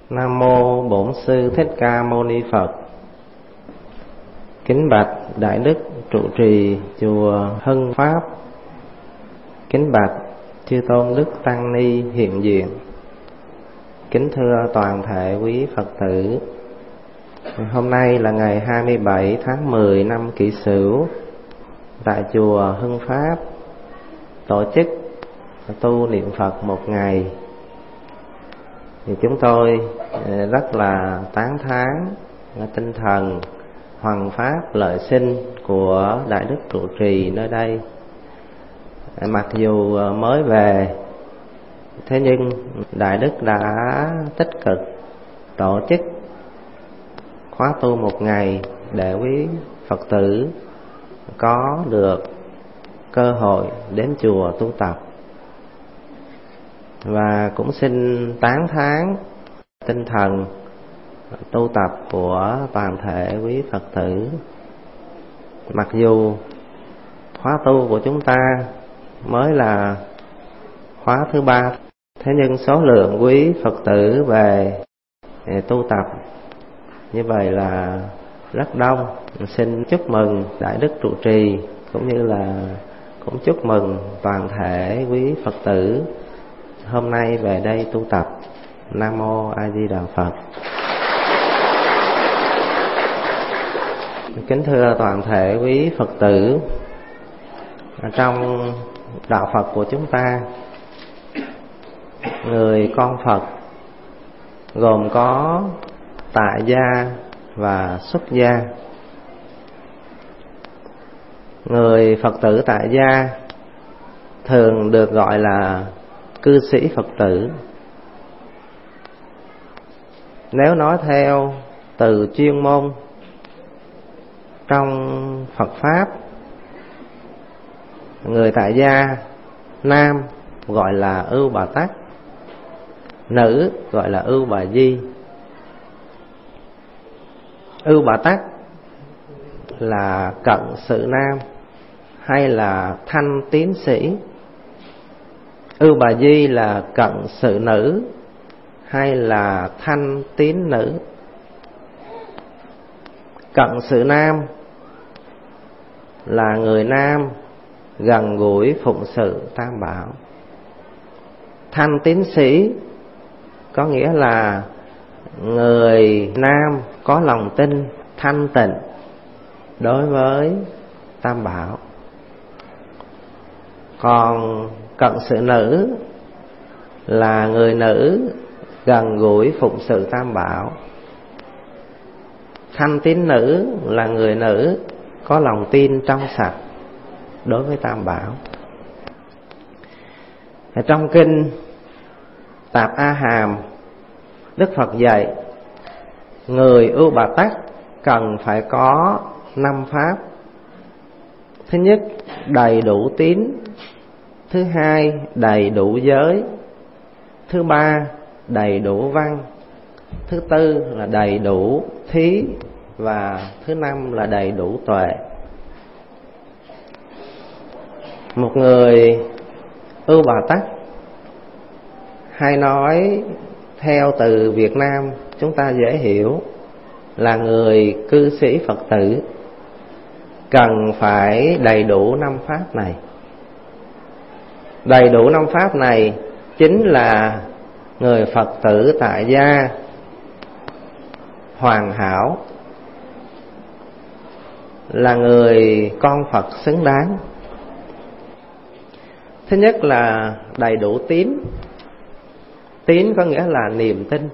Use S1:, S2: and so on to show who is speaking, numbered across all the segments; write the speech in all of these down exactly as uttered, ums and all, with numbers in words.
S1: Nam mô Bổn Sư Thích Ca Mâu Ni Phật. Kính bạch Đại Đức trụ trì chùa Hưng Pháp. Kính bạch chư tôn đức tăng ni hiện diện. Kính thưa toàn thể quý Phật tử. Hôm nay là ngày hai mươi bảy tháng mười năm Kỷ Sửu, tại chùa Hưng Pháp tổ chức tu niệm Phật một ngày. Thì chúng tôi rất là tán thán tinh thần hoằng pháp lợi sinh của Đại Đức trụ trì nơi đây. Mặc dù mới về, thế nhưng Đại Đức đã tích cực tổ chức khóa tu một ngày để quý Phật tử có được cơ hội đến chùa tu tập. Và cũng xin tán thán tinh thần tu tập của toàn thể quý Phật tử. Mặc dù khóa tu của chúng ta mới là khóa thứ ba, thế nhưng số lượng quý Phật tử về tu tập như vậy là rất đông. Xin chúc mừng Đại Đức trụ trì cũng như là cũng chúc mừng toàn thể quý Phật tử hôm nay về đây tu tập. Nam mô A Di Đà Phật. Kính thưa toàn thể quý Phật tử, trong đạo Phật của chúng ta, người con Phật gồm có tại gia và xuất gia. Người Phật tử tại gia thường được gọi là cư sĩ Phật tử. Nếu nói theo từ chuyên môn trong Phật Pháp, người tại gia nam gọi là Ưu Bà Tắc, nữ gọi là Ưu Bà Di. Ưu Bà Tắc là cận sự nam hay là thanh tiến sĩ. Ưu Bà Di là cận sự nữ hay là thanh tín nữ. Cận sự nam là người nam gần gũi phụng sự Tam Bảo. Thanh tín sĩ có nghĩa là người nam có lòng tin thanh tịnh đối với Tam Bảo. Còn cận sự nữ là người nữ gần gũi phụng sự Tam Bảo. Thanh tín nữ là người nữ có lòng tin trong sạch đối với Tam Bảo. Trong kinh Tạp A Hàm, Đức Phật dạy người Ưu Bà Tắc cần phải có năm pháp. Thứ nhất, đầy đủ tín. Thứ hai, đầy đủ giới. Thứ ba, đầy đủ văn. Thứ tư là đầy đủ thí. Và thứ năm là đầy đủ tuệ. Một người Ưu Bà Tắc, hay nói theo từ Việt Nam chúng ta dễ hiểu là người cư sĩ Phật tử, cần phải đầy đủ năm pháp này. Đầy đủ năm pháp này chính là người Phật tử tại gia hoàn hảo, là người con Phật xứng đáng. Thứ nhất là đầy đủ tín. Tín có nghĩa là niềm tin.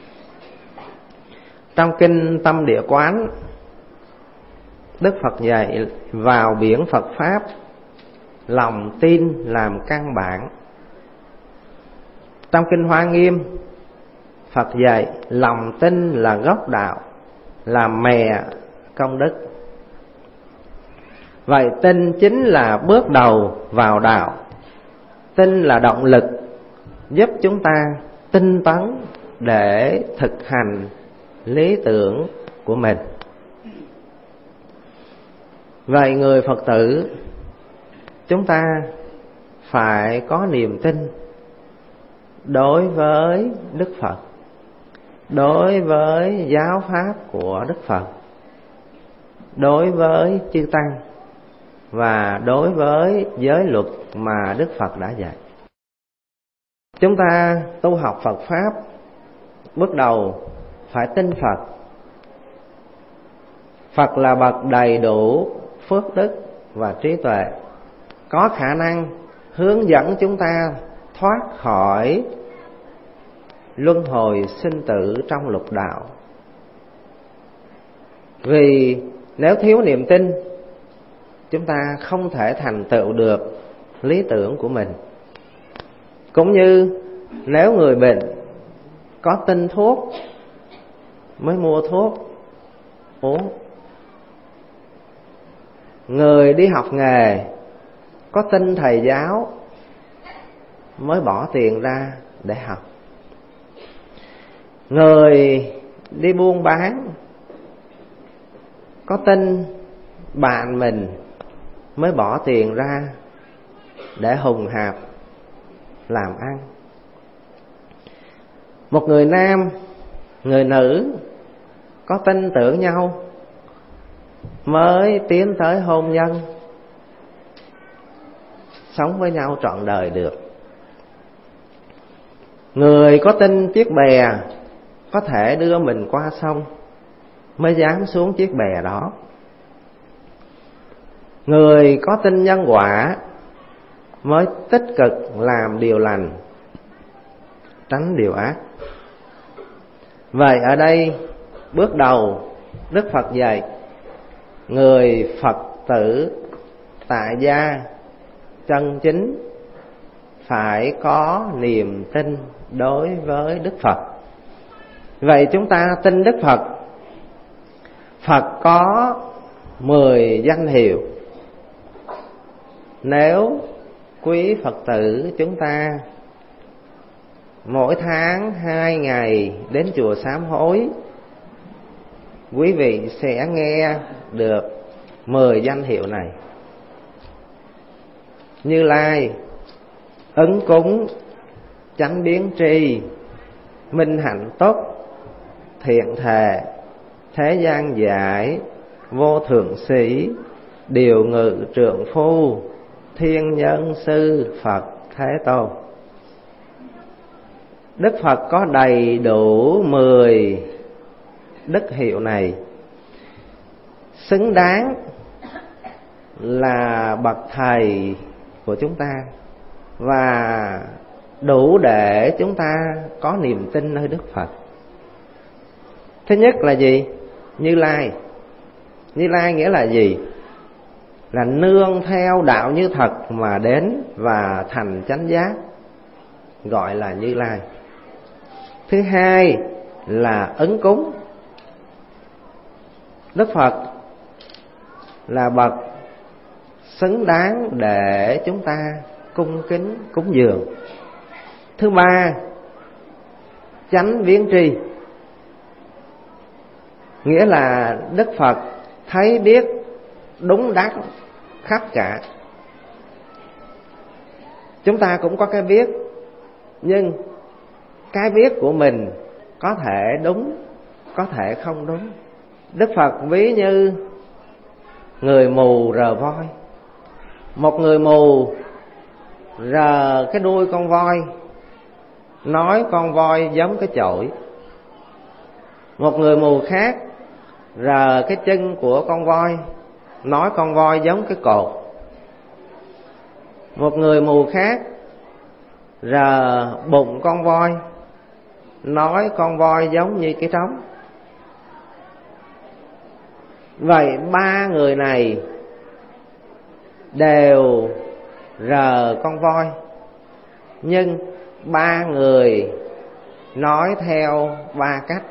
S1: Trong kinh Tâm Địa Quán, Đức Phật dạy vào biển Phật Pháp, lòng tin làm căn bản. Trong kinh Hoa Nghiêm, Phật dạy lòng tin là gốc đạo, là mẹ công đức. Vậy tin chính là bước đầu vào đạo. Tin là động lực giúp chúng ta tinh tấn để thực hành lý tưởng của mình. Vậy người Phật tử chúng ta phải có niềm tin đối với Đức Phật, đối với giáo pháp của Đức Phật, đối với chư tăng và đối với giới luật mà Đức Phật đã dạy. Chúng ta tu học Phật pháp, bước đầu phải tin Phật. Phật là bậc đầy đủ phước đức và trí tuệ, có khả năng hướng dẫn chúng ta thoát khỏi luân hồi sinh tử trong lục đạo. Vì nếu thiếu niềm tin, chúng ta không thể thành tựu được lý tưởng của mình. Cũng như nếu người bệnh có tin thuốc mới mua thuốc uống, người đi học nghề có tin thầy giáo mới bỏ tiền ra để học, người đi buôn bán có tin bạn mình mới bỏ tiền ra để hùng hạp làm ăn. Một người nam, người nữ có tin tưởng nhau mới tiến tới hôn nhân, sống với nhau trọn đời được. Người có tin chiếc bè có thể đưa mình qua sông mới dám xuống chiếc bè đó. Người có tin nhân quả mới tích cực làm điều lành, tránh điều ác. Vậy ở đây bước đầu Đức Phật dạy người Phật tử tại gia chân chính phải có niềm tin đối với Đức Phật. Vậy chúng ta tin Đức Phật. Phật có mười danh hiệu. Nếu quý Phật tử chúng ta mỗi tháng hai ngày đến chùa sám hối, quý vị sẽ nghe được mười danh hiệu này: Như Lai, Ứng Cúng, Chánh Biến Tri, Minh Hạnh Túc, Thiện Thệ, Thế Gian Giải, Vô Thượng Sĩ, Điều Ngự Trượng Phu, Thiên Nhân Sư Phật Thế Tôn. Đức Phật có đầy đủ mười đức hiệu này, xứng đáng là bậc thầy của chúng ta và đủ để chúng ta có niềm tin nơi Đức Phật. Thứ nhất là gì? Như Lai. Như Lai nghĩa là gì? Là nương theo đạo như thật mà đến và thành chánh giác, gọi là Như Lai. Thứ hai là Ứng Cúng. Đức Phật là bậc xứng đáng để chúng ta cung kính cúng dường. Thứ ba, Chánh Biến Tri, nghĩa là Đức Phật thấy biết đúng đắn khắp cả. Chúng ta cũng có cái biết, nhưng cái biết của mình có thể đúng, có thể không đúng. Đức Phật ví như người mù rờ voi. Một người mù rờ cái đuôi con voi, nói con voi giống cái chổi. Một người mù khác rờ cái chân của con voi, nói con voi giống cái cột. Một người mù khác rờ bụng con voi, nói con voi giống như cái trống. Vậy ba người này đều rờ con voi, nhưng ba người nói theo ba cách.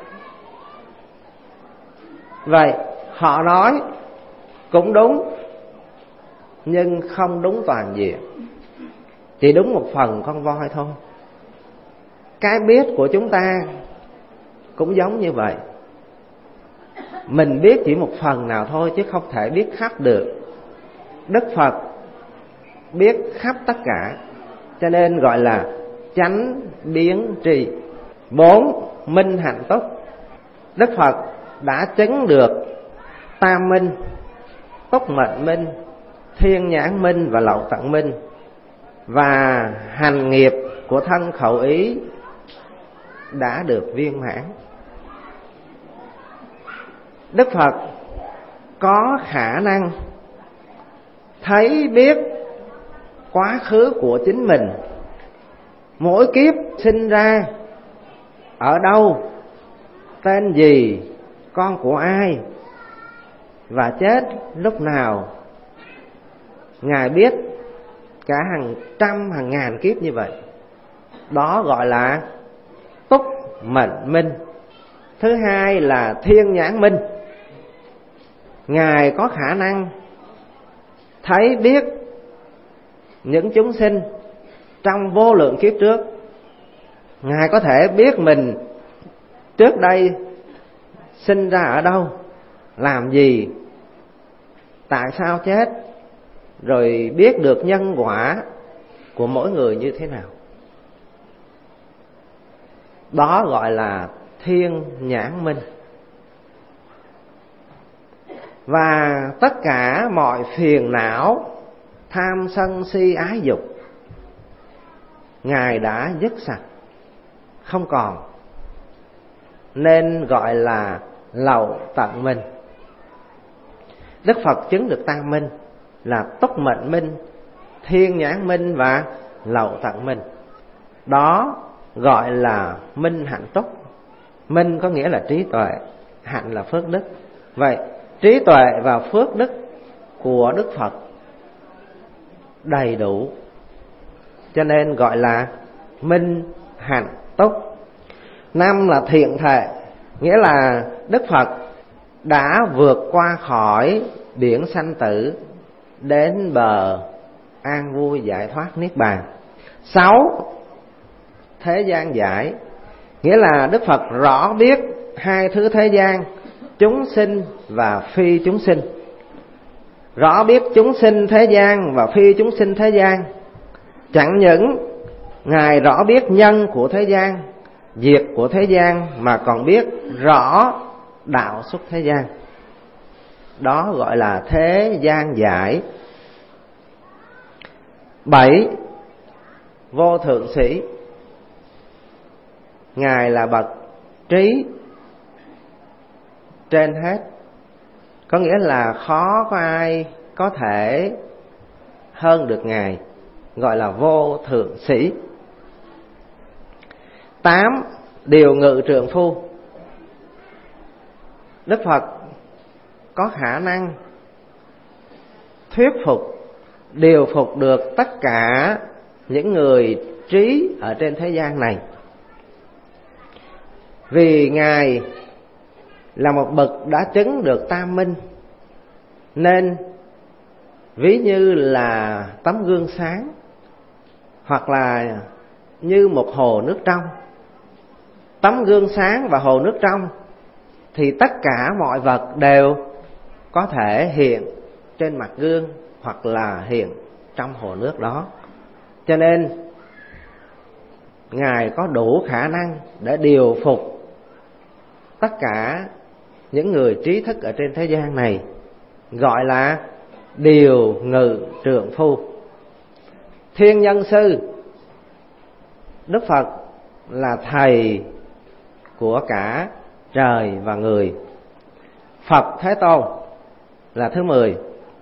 S1: Vậy họ nói cũng đúng, nhưng không đúng toàn diện, chỉ đúng một phần con voi thôi. Cái biết của chúng ta cũng giống như vậy. Mình biết chỉ một phần nào thôi chứ không thể biết khắp được. Đức Phật biết khắp tất cả, cho nên gọi là chánh biến tri. Bốn, minh hạnh túc. Đức Phật đã chứng được tam minh, túc mệnh minh, thiên nhãn minh và lậu tận minh, và hành nghiệp của thân khẩu ý đã được viên mãn. Đức Phật có khả năng thấy biết quá khứ của chính mình, mỗi kiếp sinh ra ở đâu, tên gì, con của ai, và chết lúc nào. Ngài biết cả hàng trăm hàng ngàn kiếp như vậy. Đó gọi là túc mệnh minh. Thứ hai là thiên nhãn minh. Ngài có khả năng thấy biết những chúng sinh trong vô lượng kiếp trước. Ngài có thể biết mình trước đây sinh ra ở đâu, làm gì, tại sao chết, rồi biết được nhân quả của mỗi người như thế nào. Đó gọi là thiên nhãn minh. Và tất cả mọi phiền não, tham sân si ái dục, Ngài đã dứt sạch, không còn, nên gọi là lậu tận minh. Đức Phật chứng được tam minh là túc mệnh minh, thiên nhãn minh và lậu tận minh. Đó gọi là minh hạnh túc. Minh có nghĩa là trí tuệ, hạnh là phước đức. Vậy trí tuệ và phước đức của Đức Phật đầy đủ, cho nên gọi là minh hạnh túc. Năm là thiện thệ, nghĩa là Đức Phật đã vượt qua khỏi biển sanh tử, đến bờ an vui giải thoát niết bàn. Sáu, thế gian giải, nghĩa là Đức Phật rõ biết hai thứ thế gian, chúng sinh và phi chúng sinh. Rõ biết chúng sinh thế gian và phi chúng sinh thế gian. Chẳng những Ngài rõ biết nhân của thế gian, diệt của thế gian, mà còn biết rõ đạo xuất thế gian. Đó gọi là thế gian giải. Bảy, vô thượng sĩ, Ngài là bậc trí trên hết, có nghĩa là khó có ai có thể hơn được Ngài, gọi là vô thượng sĩ. Tám, điều ngự trượng phu, Đức Phật có khả năng thuyết phục, điều phục được tất cả những người trí ở trên thế gian này. Vì Ngài là một bậc đã chứng được tam minh, nên ví như là tấm gương sáng, hoặc là như một hồ nước trong. Tấm gương sáng và hồ nước trong thì tất cả mọi vật đều có thể hiện trên mặt gương hoặc là hiện trong hồ nước đó. Cho nên Ngài có đủ khả năng để điều phục tất cả những người trí thức ở trên thế gian này, gọi là điều ngự trượng phu. Thiên nhân sư, Đức Phật là thầy của cả trời và người. Phật Thế Tôn là thứ mười.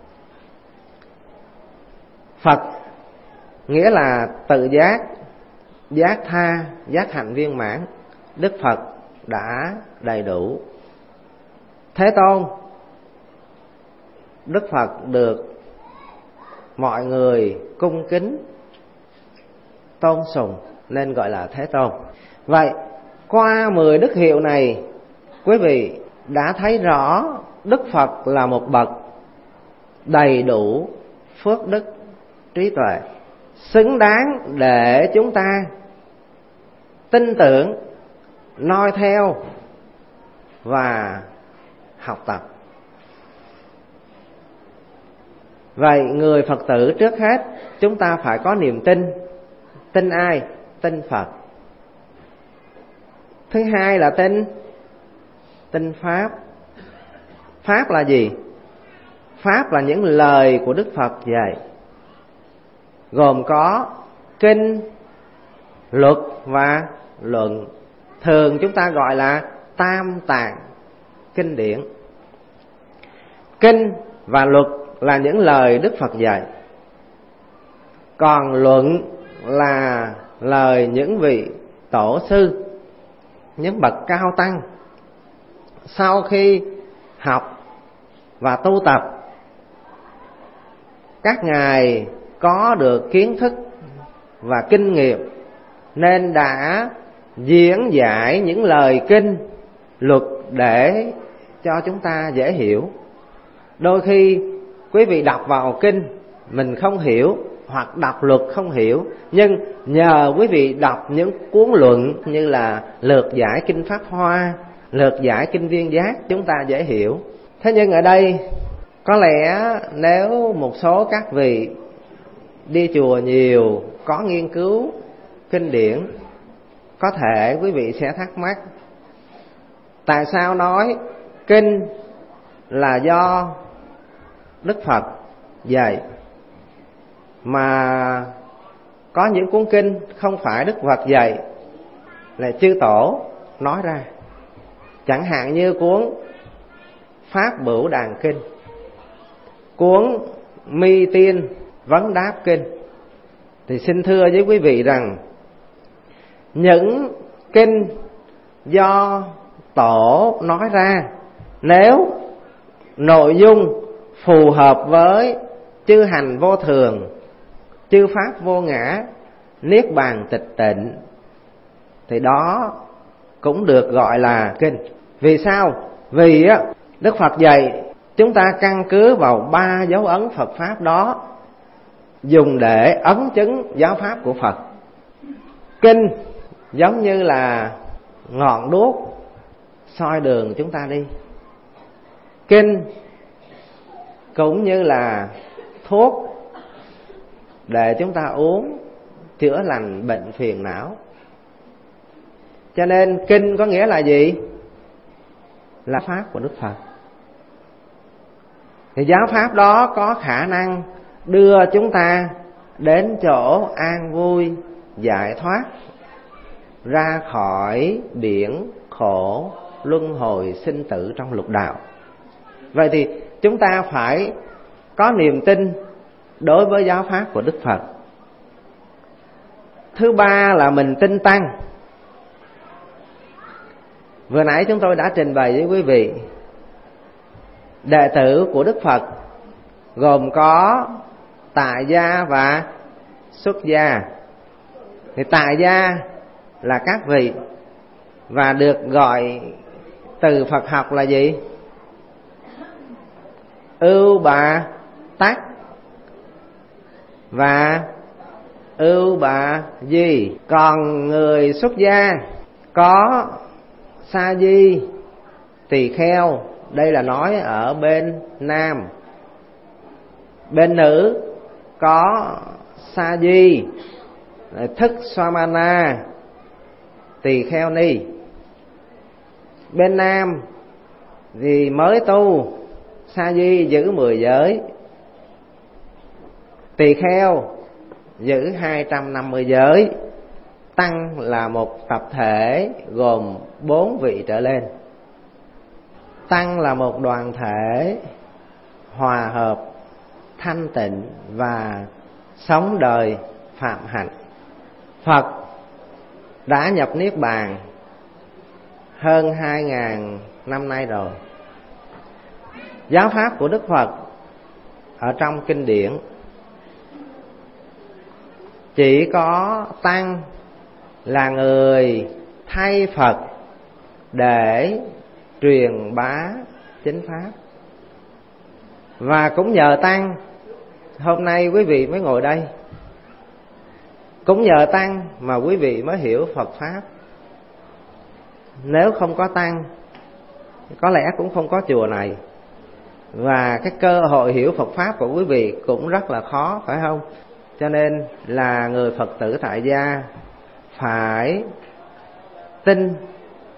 S1: Phật nghĩa là tự giác, giác tha, giác hạnh viên mãn. Đức Phật đã đầy đủ. Thế Tôn, Đức Phật được mọi người cung kính tôn sùng nên gọi là Thế Tôn. Vậy qua mười đức hiệu này, quý vị đã thấy rõ Đức Phật là một bậc đầy đủ phước đức trí tuệ, xứng đáng để chúng ta tin tưởng, noi theo và học tập. Vậy người Phật tử trước hết chúng ta phải có niềm tin. Tin ai? Tin Phật. Thứ hai là tin tin pháp. Pháp là gì? Pháp là những lời của Đức Phật dạy, gồm có kinh, luật và luận. Thường chúng ta gọi là tam tạng kinh điển. Kinh và luật là những lời Đức Phật dạy, còn luận là lời những vị tổ sư, những bậc cao tăng sau khi học và tu tập, các ngài có được kiến thức và kinh nghiệm nên đã diễn giải những lời kinh luật để cho chúng ta dễ hiểu. Đôi khi quý vị đọc vào kinh mình không hiểu, hoặc đọc luật không hiểu, nhưng nhờ quý vị đọc những cuốn luận như là lược giải kinh Pháp Hoa, lược giải kinh Viên Giác, chúng ta dễ hiểu. Thế nhưng ở đây có lẽ nếu một số các vị đi chùa nhiều, có nghiên cứu kinh điển, có thể quý vị sẽ thắc mắc, tại sao nói kinh là do Đức Phật dạy, mà có những cuốn kinh không phải Đức Phật dạy là chư tổ nói ra. Chẳng hạn như cuốn Pháp Bửu Đàn Kinh, cuốn Mi Tiên Vấn Đáp Kinh. Thì xin thưa với quý vị rằng những kinh do tổ nói ra, nếu nội dung phù hợp với chư hành vô thường, chư pháp vô ngã, niết bàn tịch tịnh, thì đó cũng được gọi là kinh. Vì sao? Vì á, Đức Phật dạy chúng ta căn cứ vào ba dấu ấn Phật Pháp đó, dùng để ấn chứng giáo Pháp của Phật. Kinh giống như là ngọn đuốc soi đường chúng ta đi. Kinh cũng như là thuốc để chúng ta uống chữa lành bệnh phiền não. Cho nên kinh có nghĩa là gì? Là pháp của Đức Phật. Thì giáo pháp đó có khả năng đưa chúng ta đến chỗ an vui, giải thoát, ra khỏi biển khổ luân hồi sinh tử trong lục đạo. Vậy thì chúng ta phải có niềm tin đối với giáo pháp của Đức Phật. Thứ ba là mình tin tăng. Vừa nãy chúng tôi đã trình bày với quý vị, đệ tử của Đức Phật gồm có tại gia và xuất gia. Thì tại gia là các vị, và được gọi từ Phật học là gì? Ưu bà tắc và ưu bà di. Còn người xuất gia có sa di, tỳ kheo, đây là nói ở bên nam. Bên nữ có sa di, thức swamana, tỳ kheo ni. Bên nam thì mới tu, sa di giữ mười giới, tỳ kheo giữ hai trăm năm mươi giới, tăng là một tập thể gồm bốn vị trở lên. Tăng là một đoàn thể hòa hợp, thanh tịnh và sống đời phạm hạnh. Phật đã nhập niết bàn hơn hai ngàn năm nay rồi. Giáo pháp của Đức Phật ở trong kinh điển chỉ có tăng là người thay Phật để truyền bá chính pháp. Và cũng nhờ tăng hôm nay quý vị mới ngồi đây. Cũng nhờ tăng mà quý vị mới hiểu Phật pháp. Nếu không có tăng, có lẽ cũng không có chùa này, và cái cơ hội hiểu Phật pháp của quý vị cũng rất là khó, phải không? Cho nên là người Phật tử tại gia phải tin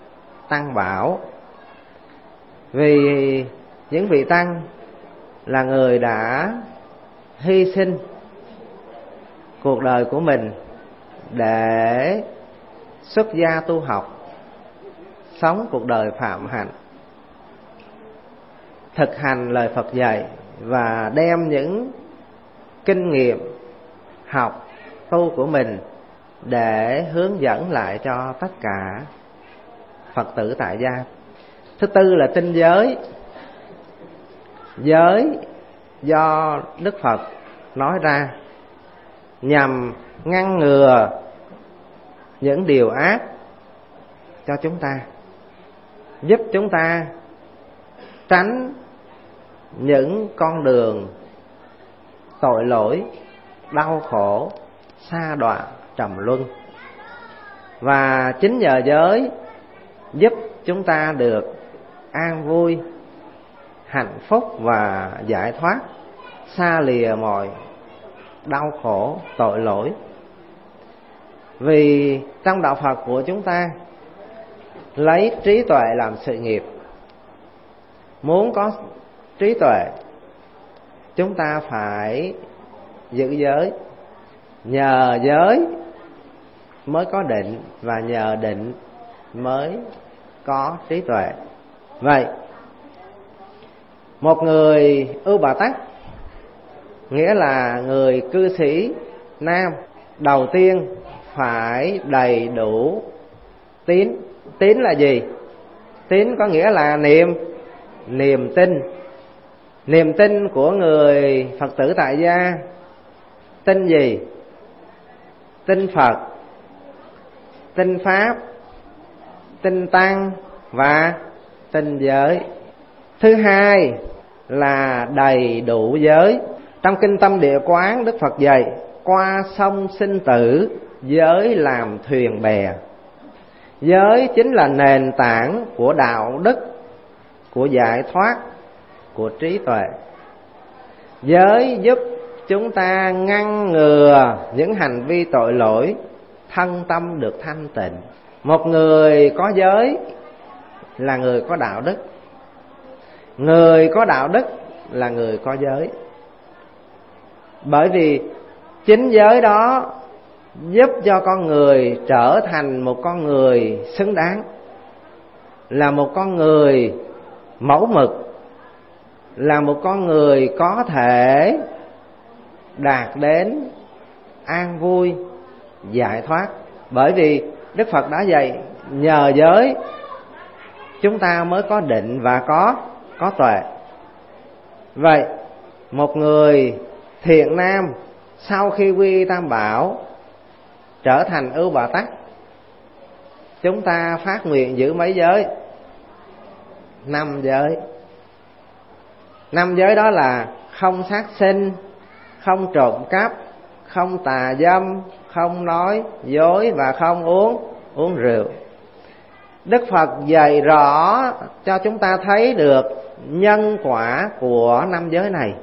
S1: tăng bảo. Vì những vị tăng là người đã hy sinh cuộc đời của mình để xuất gia tu học, sống cuộc đời phạm hạnh, thực hành lời Phật dạy và đem những kinh nghiệm học tu của mình để hướng dẫn lại cho tất cả Phật tử tại gia. Thứ tư là tinh giới. Giới do Đức Phật nói ra nhằm ngăn ngừa những điều ác cho chúng ta, giúp chúng ta tránh những con đường tội lỗi, đau khổ, sa đọa, trầm luân. Và chính nhờ giới giúp chúng ta được an vui, hạnh phúc và giải thoát, xa lìa mọi đau khổ, tội lỗi. Vì trong đạo Phật của chúng ta lấy trí tuệ làm sự nghiệp. Muốn có trí tuệ, chúng ta phải giữ giới. Nhờ giới mới có định, và nhờ định mới có trí tuệ. Vậy, một người Ưu Bà Tắc, nghĩa là người cư sĩ nam, đầu tiên phải đầy đủ tín. Tín là gì? Tín có nghĩa là niềm niềm tin. Niềm tin của người Phật tử tại gia tin gì? Tin Phật, tin Pháp, tin Tăng và tin giới. Thứ hai là đầy đủ giới. Trong Kinh Tâm Địa Quán, Đức Phật dạy qua sông sinh tử, giới làm thuyền bè. Giới chính là nền tảng của đạo đức, của giải thoát, của trí tuệ. Giới giúp chúng ta ngăn ngừa những hành vi tội lỗi, thân tâm được thanh tịnh. Một người có giới là người có đạo đức. Người có đạo đức là người có giới. Bởi vì chính giới đó giúp cho con người trở thành một con người xứng đáng, là một con người mẫu mực, là một con người có thể đạt đến an vui, giải thoát. Bởi vì Đức Phật đã dạy nhờ giới chúng ta mới có định và có có tuệ. Vậy, một người thiện nam sau khi quy Tam Bảo trở thành Ưu Bà Tắc, chúng ta phát nguyện giữ mấy giới? Năm giới. Năm giới đó là không sát sinh, không trộm cắp, không tà dâm, không nói dối và không uống uống rượu. Đức Phật dạy rõ cho chúng ta thấy được nhân quả của năm giới này.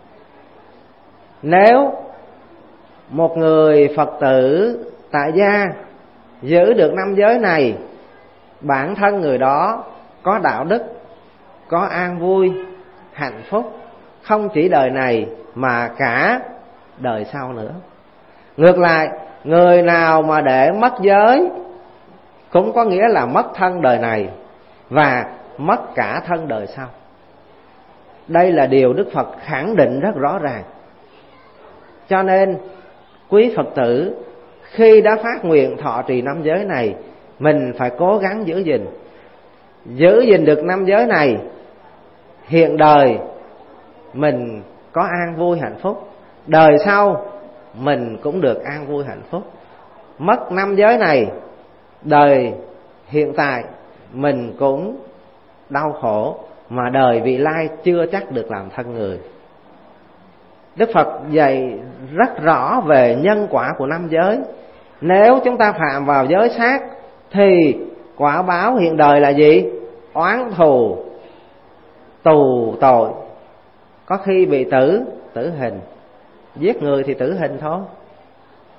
S1: Nếu một người Phật tử tại gia giữ được năm giới này, bản thân người đó có đạo đức, có an vui, hạnh phúc, không chỉ đời này mà cả đời sau nữa. Ngược lại, người nào mà để mất giới cũng có nghĩa là mất thân đời này và mất cả thân đời sau. Đây là điều Đức Phật khẳng định rất rõ ràng. Cho nên quý Phật tử khi đã phát nguyện thọ trì năm giới này, mình phải cố gắng giữ gìn. Giữ gìn được năm giới này, hiện đời mình có an vui hạnh phúc, đời sau mình cũng được an vui hạnh phúc. Mất năm giới này, đời hiện tại mình cũng đau khổ, mà đời vị lai chưa chắc được làm thân người. Đức Phật dạy rất rõ về nhân quả của năm giới. Nếu chúng ta phạm vào giới sát thì quả báo hiện đời là gì? Oán thù, tù tội, có khi bị tử, tử hình. Giết người thì tử hình thôi.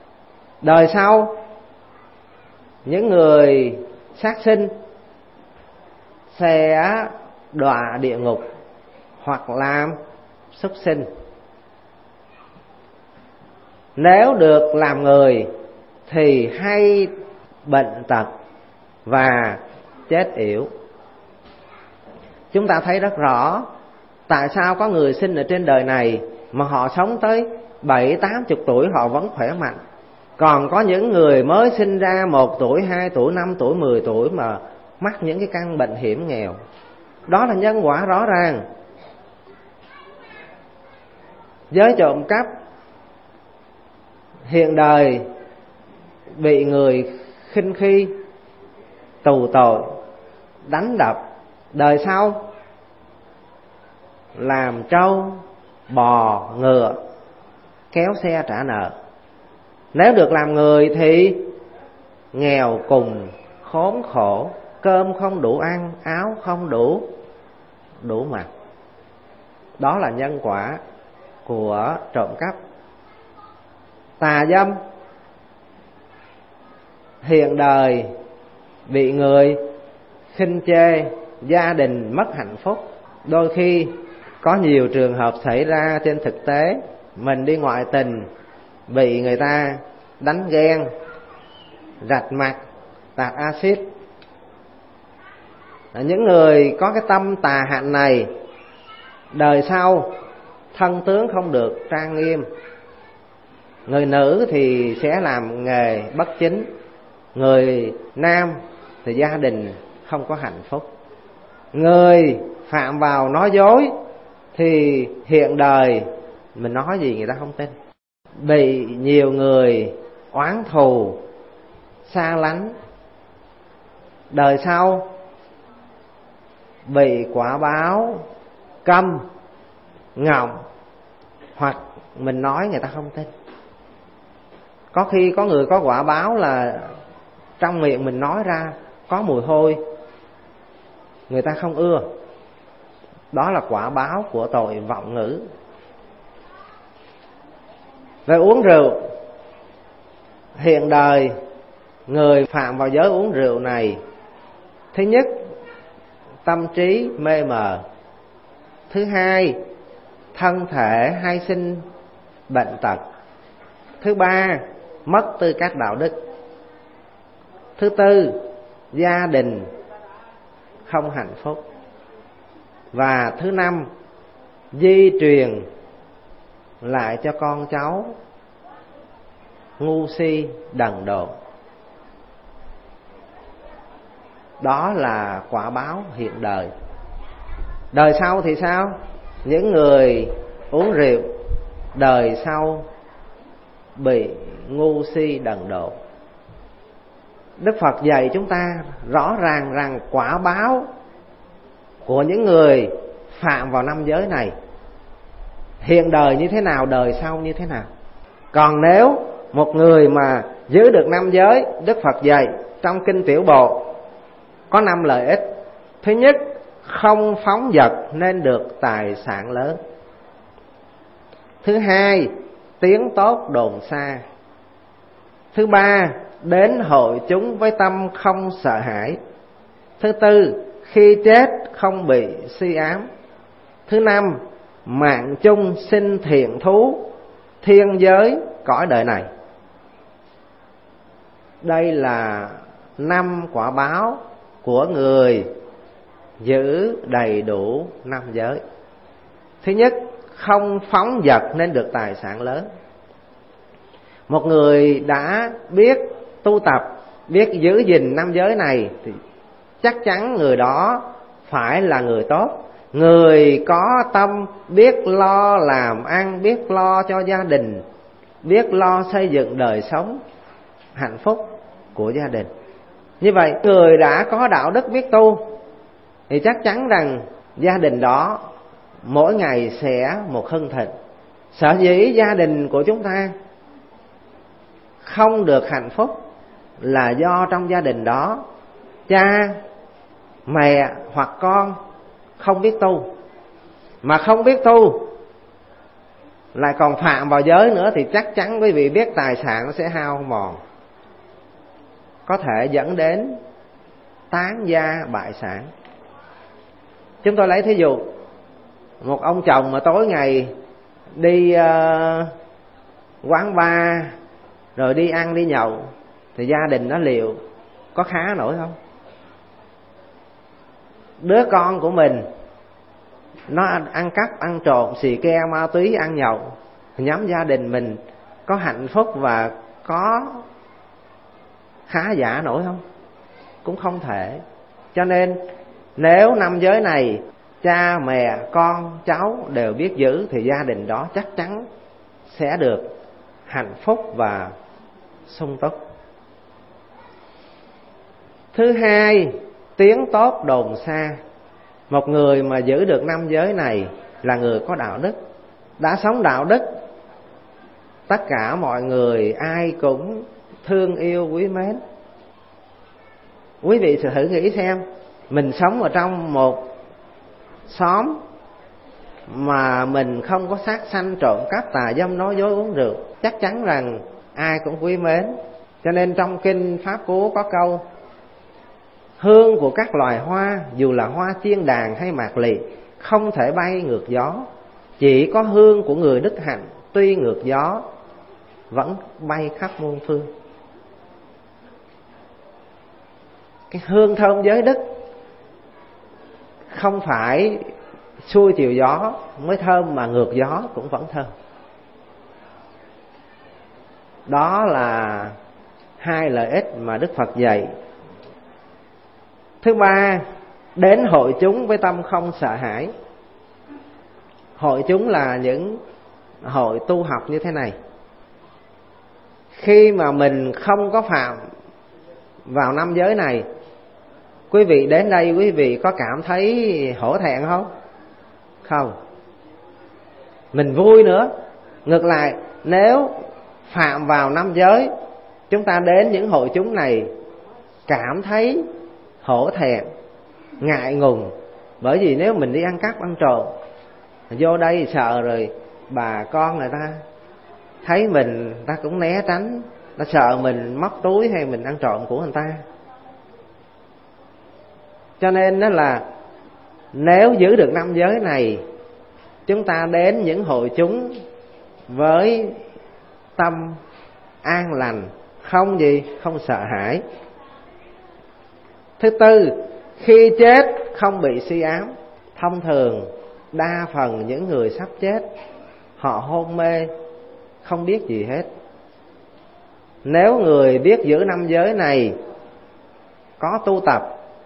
S1: Đời sau, những người sát sinh sẽ đọa địa ngục hoặc làm súc sinh. Nếu được làm người thì hay bệnh tật và chết yểu. Chúng ta thấy rất rõ tại sao có người sinh ở trên đời này mà họ sống tới bảy tám chục tuổi họ vẫn khỏe mạnh. Còn có những người mới sinh ra một tuổi, hai tuổi, năm tuổi, mười tuổi mà mắc những cái căn bệnh hiểm nghèo. Đó là nhân quả rõ ràng. Giới trộm cắp hiện đời bị người khinh khi, tù tội, đánh đập. Đời sau làm trâu, bò, ngựa, kéo xe trả nợ. Nếu được làm người thì nghèo cùng, khốn khổ, cơm không đủ ăn, áo không đủ đủ mặc. Đó là nhân quả của trộm cắp. Tà dâm hiện đời bị người khinh chê, gia đình mất hạnh phúc. Đôi khi có nhiều trường hợp xảy ra trên thực tế. Mình đi ngoại tình bị người ta đánh ghen, rạch mặt, tạt axit. Những người có cái tâm tà hạnh này đời sau thân tướng không được trang nghiêm. Người nữ thì sẽ làm nghề bất chính, người nam thì gia đình không có hạnh phúc. Người phạm vào nói dối thì hiện đời mình nói gì người ta không tin. Bị nhiều người oán thù, xa lánh. Đời sau bị quả báo câm, ngọng, hoặc mình nói người ta không tin. Có khi có người có quả báo là trong miệng mình nói ra có mùi hôi, người ta không ưa. Đó là quả báo của tội vọng ngữ. Về uống rượu, hiện đời người phạm vào giới uống rượu này, thứ nhất tâm trí mê mờ, thứ hai thân thể hay sinh bệnh tật, thứ ba mất tư cách đạo đức, thứ tư gia đình không hạnh phúc, và thứ năm di truyền lại cho con cháu ngu si đần độn. Đó là quả báo hiện đời. Đời sau thì sao? Những người uống rượu đời sau bị ngu si đần độn. Đức Phật dạy chúng ta rõ ràng rằng quả báo của những người phạm vào năm giới này hiện đời như thế nào, đời sau như thế nào. Còn nếu một người mà giữ được năm giới, Đức Phật dạy trong Kinh Tiểu Bộ có năm lợi ích. Thứ nhất, không phóng dật nên được tài sản lớn. Thứ hai, tiếng tốt đồn xa. Thứ ba, đến hội chúng với tâm không sợ hãi. Thứ tư, khi chết không bị suy ám. Thứ năm, mạng chung sinh thiện thú, thiên giới cõi đời này. Đây là năm quả báo của người giữ đầy đủ năm giới. Thứ nhất, không phóng dật nên được tài sản lớn. Một người đã biết tu tập, biết giữ gìn năm giới này thì chắc chắn người đó phải là người tốt. Người có tâm biết lo làm ăn, biết lo cho gia đình, biết lo xây dựng đời sống hạnh phúc của gia đình. Như vậy người đã có đạo đức biết tu thì chắc chắn rằng gia đình đó mỗi ngày sẽ một hưng thịnh. Sở dĩ gia đình của chúng ta không được hạnh phúc là do trong gia đình đó cha, mẹ hoặc con không biết tu. Mà không biết tu lại còn phạm vào giới nữa thì chắc chắn quý vị biết tài sản sẽ hao mòn, có thể dẫn đến tán gia bại sản. Chúng tôi lấy thí dụ, một ông chồng mà tối ngày đi uh, quán bar rồi đi ăn đi nhậu, thì gia đình nó liệu có khá nổi không? Đứa con của mình nó ăn cắp, ăn trộm, xì ke, ma túy, ăn nhậu, thì nhóm gia đình mình có hạnh phúc và có khá giả nổi không? Cũng không thể. Cho nên nếu năm giới này cha mẹ con cháu đều biết giữ, thì gia đình đó chắc chắn sẽ được hạnh phúc và sung túc. Thứ hai, tiếng tốt đồn xa. Một người mà giữ được năm giới này là người có đạo đức, đã sống đạo đức, tất cả mọi người ai cũng thương yêu quý mến. Quý vị thử nghĩ xem, mình sống ở trong một xóm mà mình không có sát sanh, trộm cắp, tà dâm, nói dối, uống rượu, chắc chắn rằng ai cũng quý mến. Cho nên trong kinh Pháp Cú có câu: hương của các loài hoa, dù là hoa chiên đàn hay mạc lì, không thể bay ngược gió. Chỉ có hương của người đức hạnh, tuy ngược gió, vẫn bay khắp muôn phương. Cái hương thơm giới đức không phải xuôi chiều gió mới thơm, mà ngược gió cũng vẫn thơm. Đó là hai lợi ích mà Đức Phật dạy. Thứ ba, đến hội chúng với tâm không sợ hãi. Hội chúng là những hội tu học như thế này. Khi mà mình không có phạm vào năm giới này, quý vị đến đây quý vị có cảm thấy hổ thẹn không? Không. Mình vui nữa. Ngược lại, nếu phạm vào năm giới, chúng ta đến những hội chúng này cảm thấy hổ thẹn, ngại ngùng. Bởi vì nếu mình đi ăn cắp, ăn trộm, vô đây sợ rồi bà con người ta thấy mình, ta cũng né tránh, ta sợ mình móc túi hay mình ăn trộm của người ta. Cho nên đó là nếu giữ được năm giới này, chúng ta đến những hội chúng với tâm an lành, không gì, không sợ hãi. Thứ tư, khi chết không bị suy ám. Thông thường đa phần những người sắp chết họ hôn mê, không biết gì hết. Nếu người biết giữ năm giới này, có tu tập,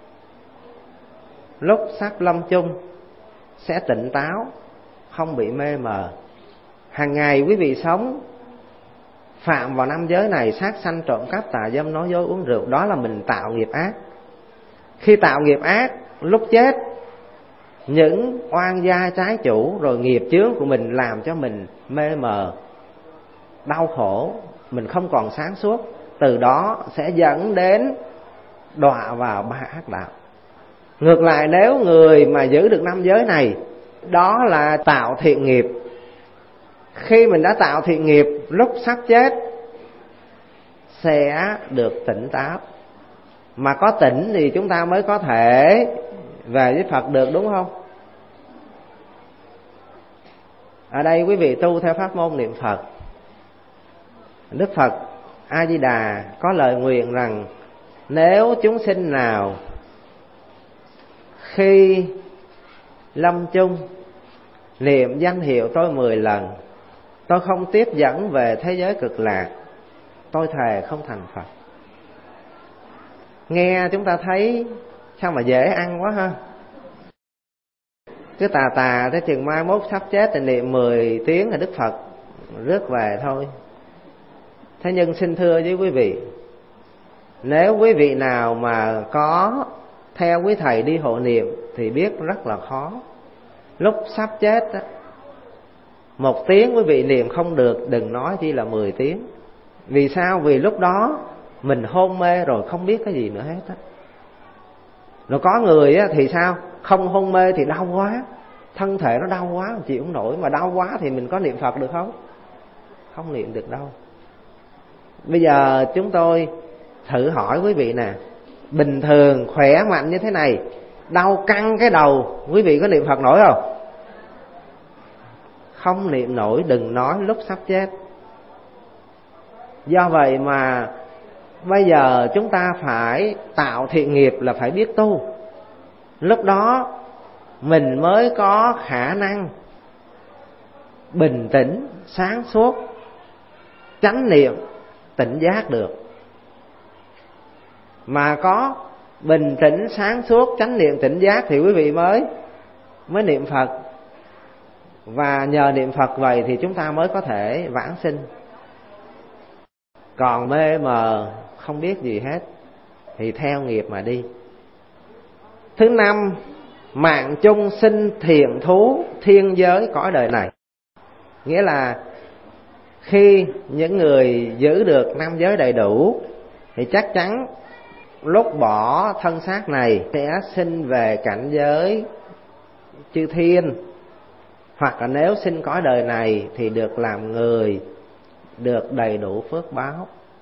S1: lúc sắp lâm chung sẽ tỉnh táo, không bị mê mờ. Hàng ngày quý vị sống phạm vào năm giới này, sát sanh, trộm cắp, tà dâm, nói dối, uống rượu, đó là mình tạo nghiệp ác. Khi tạo nghiệp ác, lúc chết, những oan gia trái chủ rồi nghiệp chướng của mình làm cho mình mê mờ, đau khổ, mình không còn sáng suốt. Từ đó sẽ dẫn đến đọa vào ba ác đạo. Ngược lại, nếu người mà giữ được năm giới này, đó là tạo thiện nghiệp. Khi mình đã tạo thiện nghiệp, lúc sắp chết sẽ được tỉnh táo. Mà có tỉnh thì chúng ta mới có thể về với Phật được, đúng không? Ở đây quý vị tu theo pháp môn niệm Phật, Đức Phật A Di Đà có lời nguyện rằng nếu chúng sinh nào khi lâm chung niệm danh hiệu tôi mười lần, tôi không tiếp dẫn về thế giới cực lạc, tôi thề không thành Phật. Nghe chúng ta thấy sao mà dễ ăn quá ha. Cứ tà tà tới chừng mai mốt sắp chết thì niệm mười tiếng là Đức Phật rước về thôi. Thế nhưng xin thưa với quý vị, nếu quý vị nào mà có theo quý thầy đi hộ niệm thì biết rất là khó. Lúc sắp chết á, một tiếng quý vị niệm không được, đừng nói chỉ là mười tiếng. Vì sao? Vì lúc đó mình hôn mê rồi, không biết cái gì nữa hết á. Rồi có người á thì sao? Không hôn mê thì đau quá, thân thể nó đau quá chịu không nổi. Mà đau quá thì mình có niệm Phật được không? Không niệm được đâu. Bây giờ chúng tôi thử hỏi quý vị nè, bình thường khỏe mạnh như thế này, đau căng cái đầu, quý vị có niệm Phật nổi không? Không niệm nổi, đừng nói lúc sắp chết. Do vậy mà bây giờ chúng ta phải tạo thiện nghiệp là phải biết tu. Lúc đó mình mới có khả năng bình tĩnh, sáng suốt, chánh niệm, tỉnh giác được. Mà có bình tĩnh, sáng suốt, chánh niệm, tỉnh giác thì quý vị mới mới niệm Phật. Và nhờ niệm Phật vậy thì chúng ta mới có thể vãng sinh. Còn mê mờ không biết gì hết thì theo nghiệp mà đi. Thứ năm, mạng chung sinh thiện thú thiên giới cõi đời này. Nghĩa là khi những người giữ được năm giới đầy đủ thì chắc chắn lúc bỏ thân xác này sẽ sinh về cảnh giới chư thiên, hoặc là nếu sinh cõi đời này thì được làm người, được đầy đủ phước báo.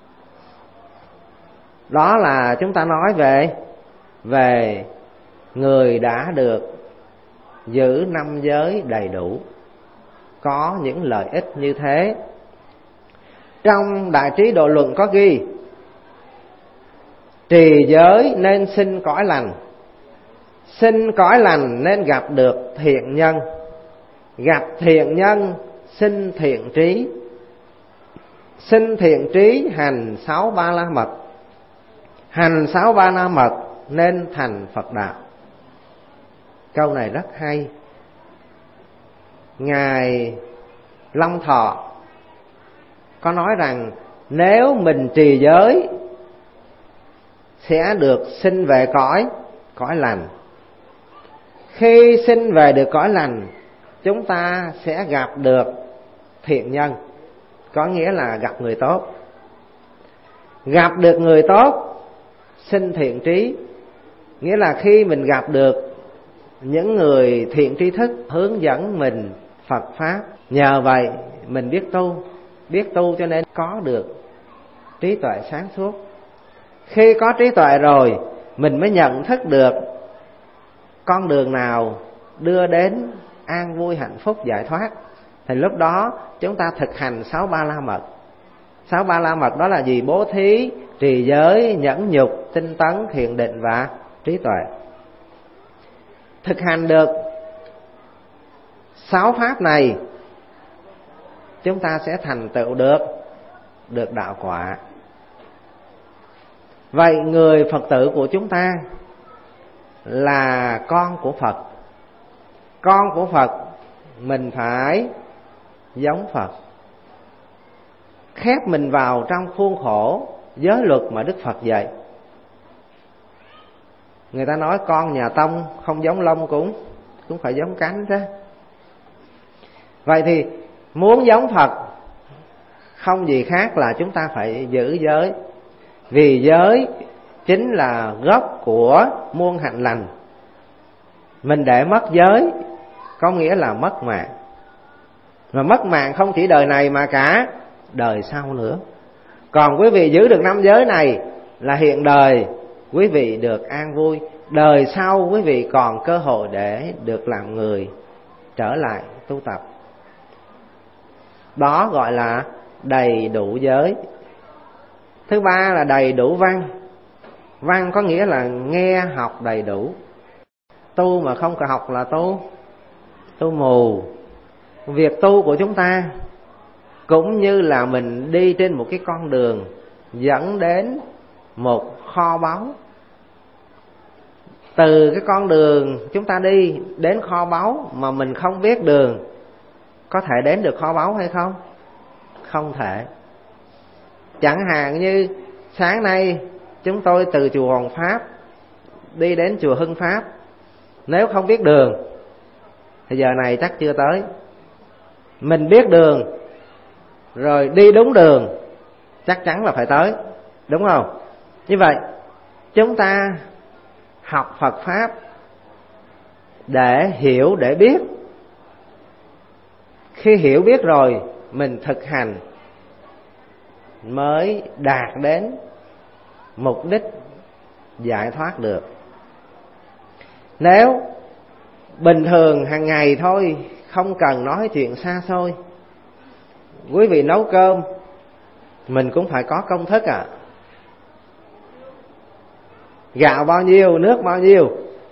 S1: Đó là chúng ta nói về về người đã được giữ năm giới đầy đủ, có những lợi ích như thế. Trong Đại Trí Độ Luận có ghi: trì giới nên sinh cõi lành, sinh cõi lành nên gặp được thiện nhân, gặp thiện nhân sinh thiện trí, sinh thiện trí hành sáu ba la mật, hành sáu ba la mật nên thành Phật đạo. Câu này rất hay. Ngài Long Thọ có nói rằng nếu mình trì giới sẽ được sinh về cõi cõi lành. Khi sinh về được cõi lành, chúng ta sẽ gặp được thiện nhân, có nghĩa là gặp người tốt. Gặp được người tốt sinh thiện trí, nghĩa là khi mình gặp được những người thiện tri thức hướng dẫn mình Phật Pháp, nhờ vậy mình biết tu, biết tu cho nên có được trí tuệ sáng suốt. Khi có trí tuệ rồi, mình mới nhận thức được con đường nào đưa đến an vui hạnh phúc giải thoát. Thì lúc đó chúng ta thực hành sáu ba la mật. Sáu ba la mật đó là gì? Bố thí, trì giới, nhẫn nhục, tinh tấn, thiền định và trí tuệ. Thực hành được sáu pháp này, chúng ta sẽ thành tựu được được đạo quả. Vậy người Phật tử của chúng ta là con của Phật. Con của Phật mình phải giống Phật, khép mình vào trong khuôn khổ giới luật mà Đức Phật dạy. Người ta nói con nhà Tông không giống lông cũng cũng phải giống cánh chứ. Vậy thì muốn giống Phật không gì khác là chúng ta phải giữ giới. Vì giới chính là gốc của muôn hạnh lành. Mình để mất giới có nghĩa là mất mạng. Mà mất mạng không chỉ đời này mà cả đời sau nữa. Còn quý vị giữ được năm giới này là hiện đời quý vị được an vui, đời sau quý vị còn cơ hội để được làm người, trở lại tu tập. Đó gọi là đầy đủ giới. Thứ ba là đầy đủ văn. Văn có nghĩa là nghe học đầy đủ. Tu mà không cần học là tu tu mù. Việc tu của chúng ta cũng như là mình đi trên một cái con đường dẫn đến một kho báu. Từ cái con đường chúng ta đi đến kho báu mà mình không biết đường, có thể đến được kho báu hay không? Không thể. Chẳng hạn như sáng nay chúng tôi từ chùa Hoàng Pháp đi đến chùa Hưng Pháp, nếu không biết đường thì giờ này chắc chưa tới. Mình biết đường rồi đi đúng đường chắc chắn là phải tới, đúng không? Như vậy chúng ta học Phật Pháp để hiểu, để biết. Khi hiểu biết rồi mình thực hành mới đạt đến mục đích giải thoát được. Nếu bình thường hàng ngày thôi, không cần nói chuyện xa xôi, quý vị nấu cơm mình cũng phải có công thức à. Gạo bao nhiêu, nước bao nhiêu,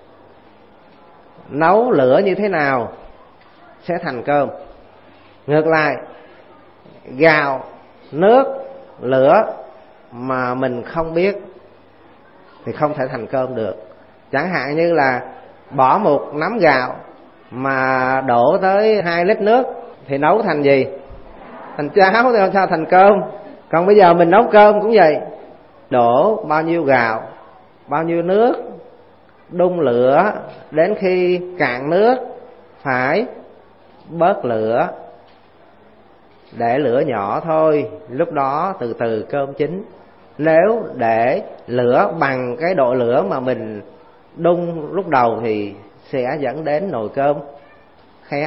S1: nấu lửa như thế nào sẽ thành cơm. Ngược lại, gạo, nước, lửa mà mình không biết thì không thể thành cơm được. Chẳng hạn như là bỏ một nắm gạo mà đổ tới hai lít nước thì nấu thành gì? Thành cháo, thì sao thành cơm. Còn bây giờ mình nấu cơm cũng vậy, đổ bao nhiêu gạo, bao nhiêu nước, đun lửa đến khi cạn nước, phải bớt lửa, để lửa nhỏ thôi, lúc đó từ từ cơm chín. Nếu để lửa bằng cái độ lửa mà mình đun lúc đầu thì sẽ dẫn đến nồi cơm khét.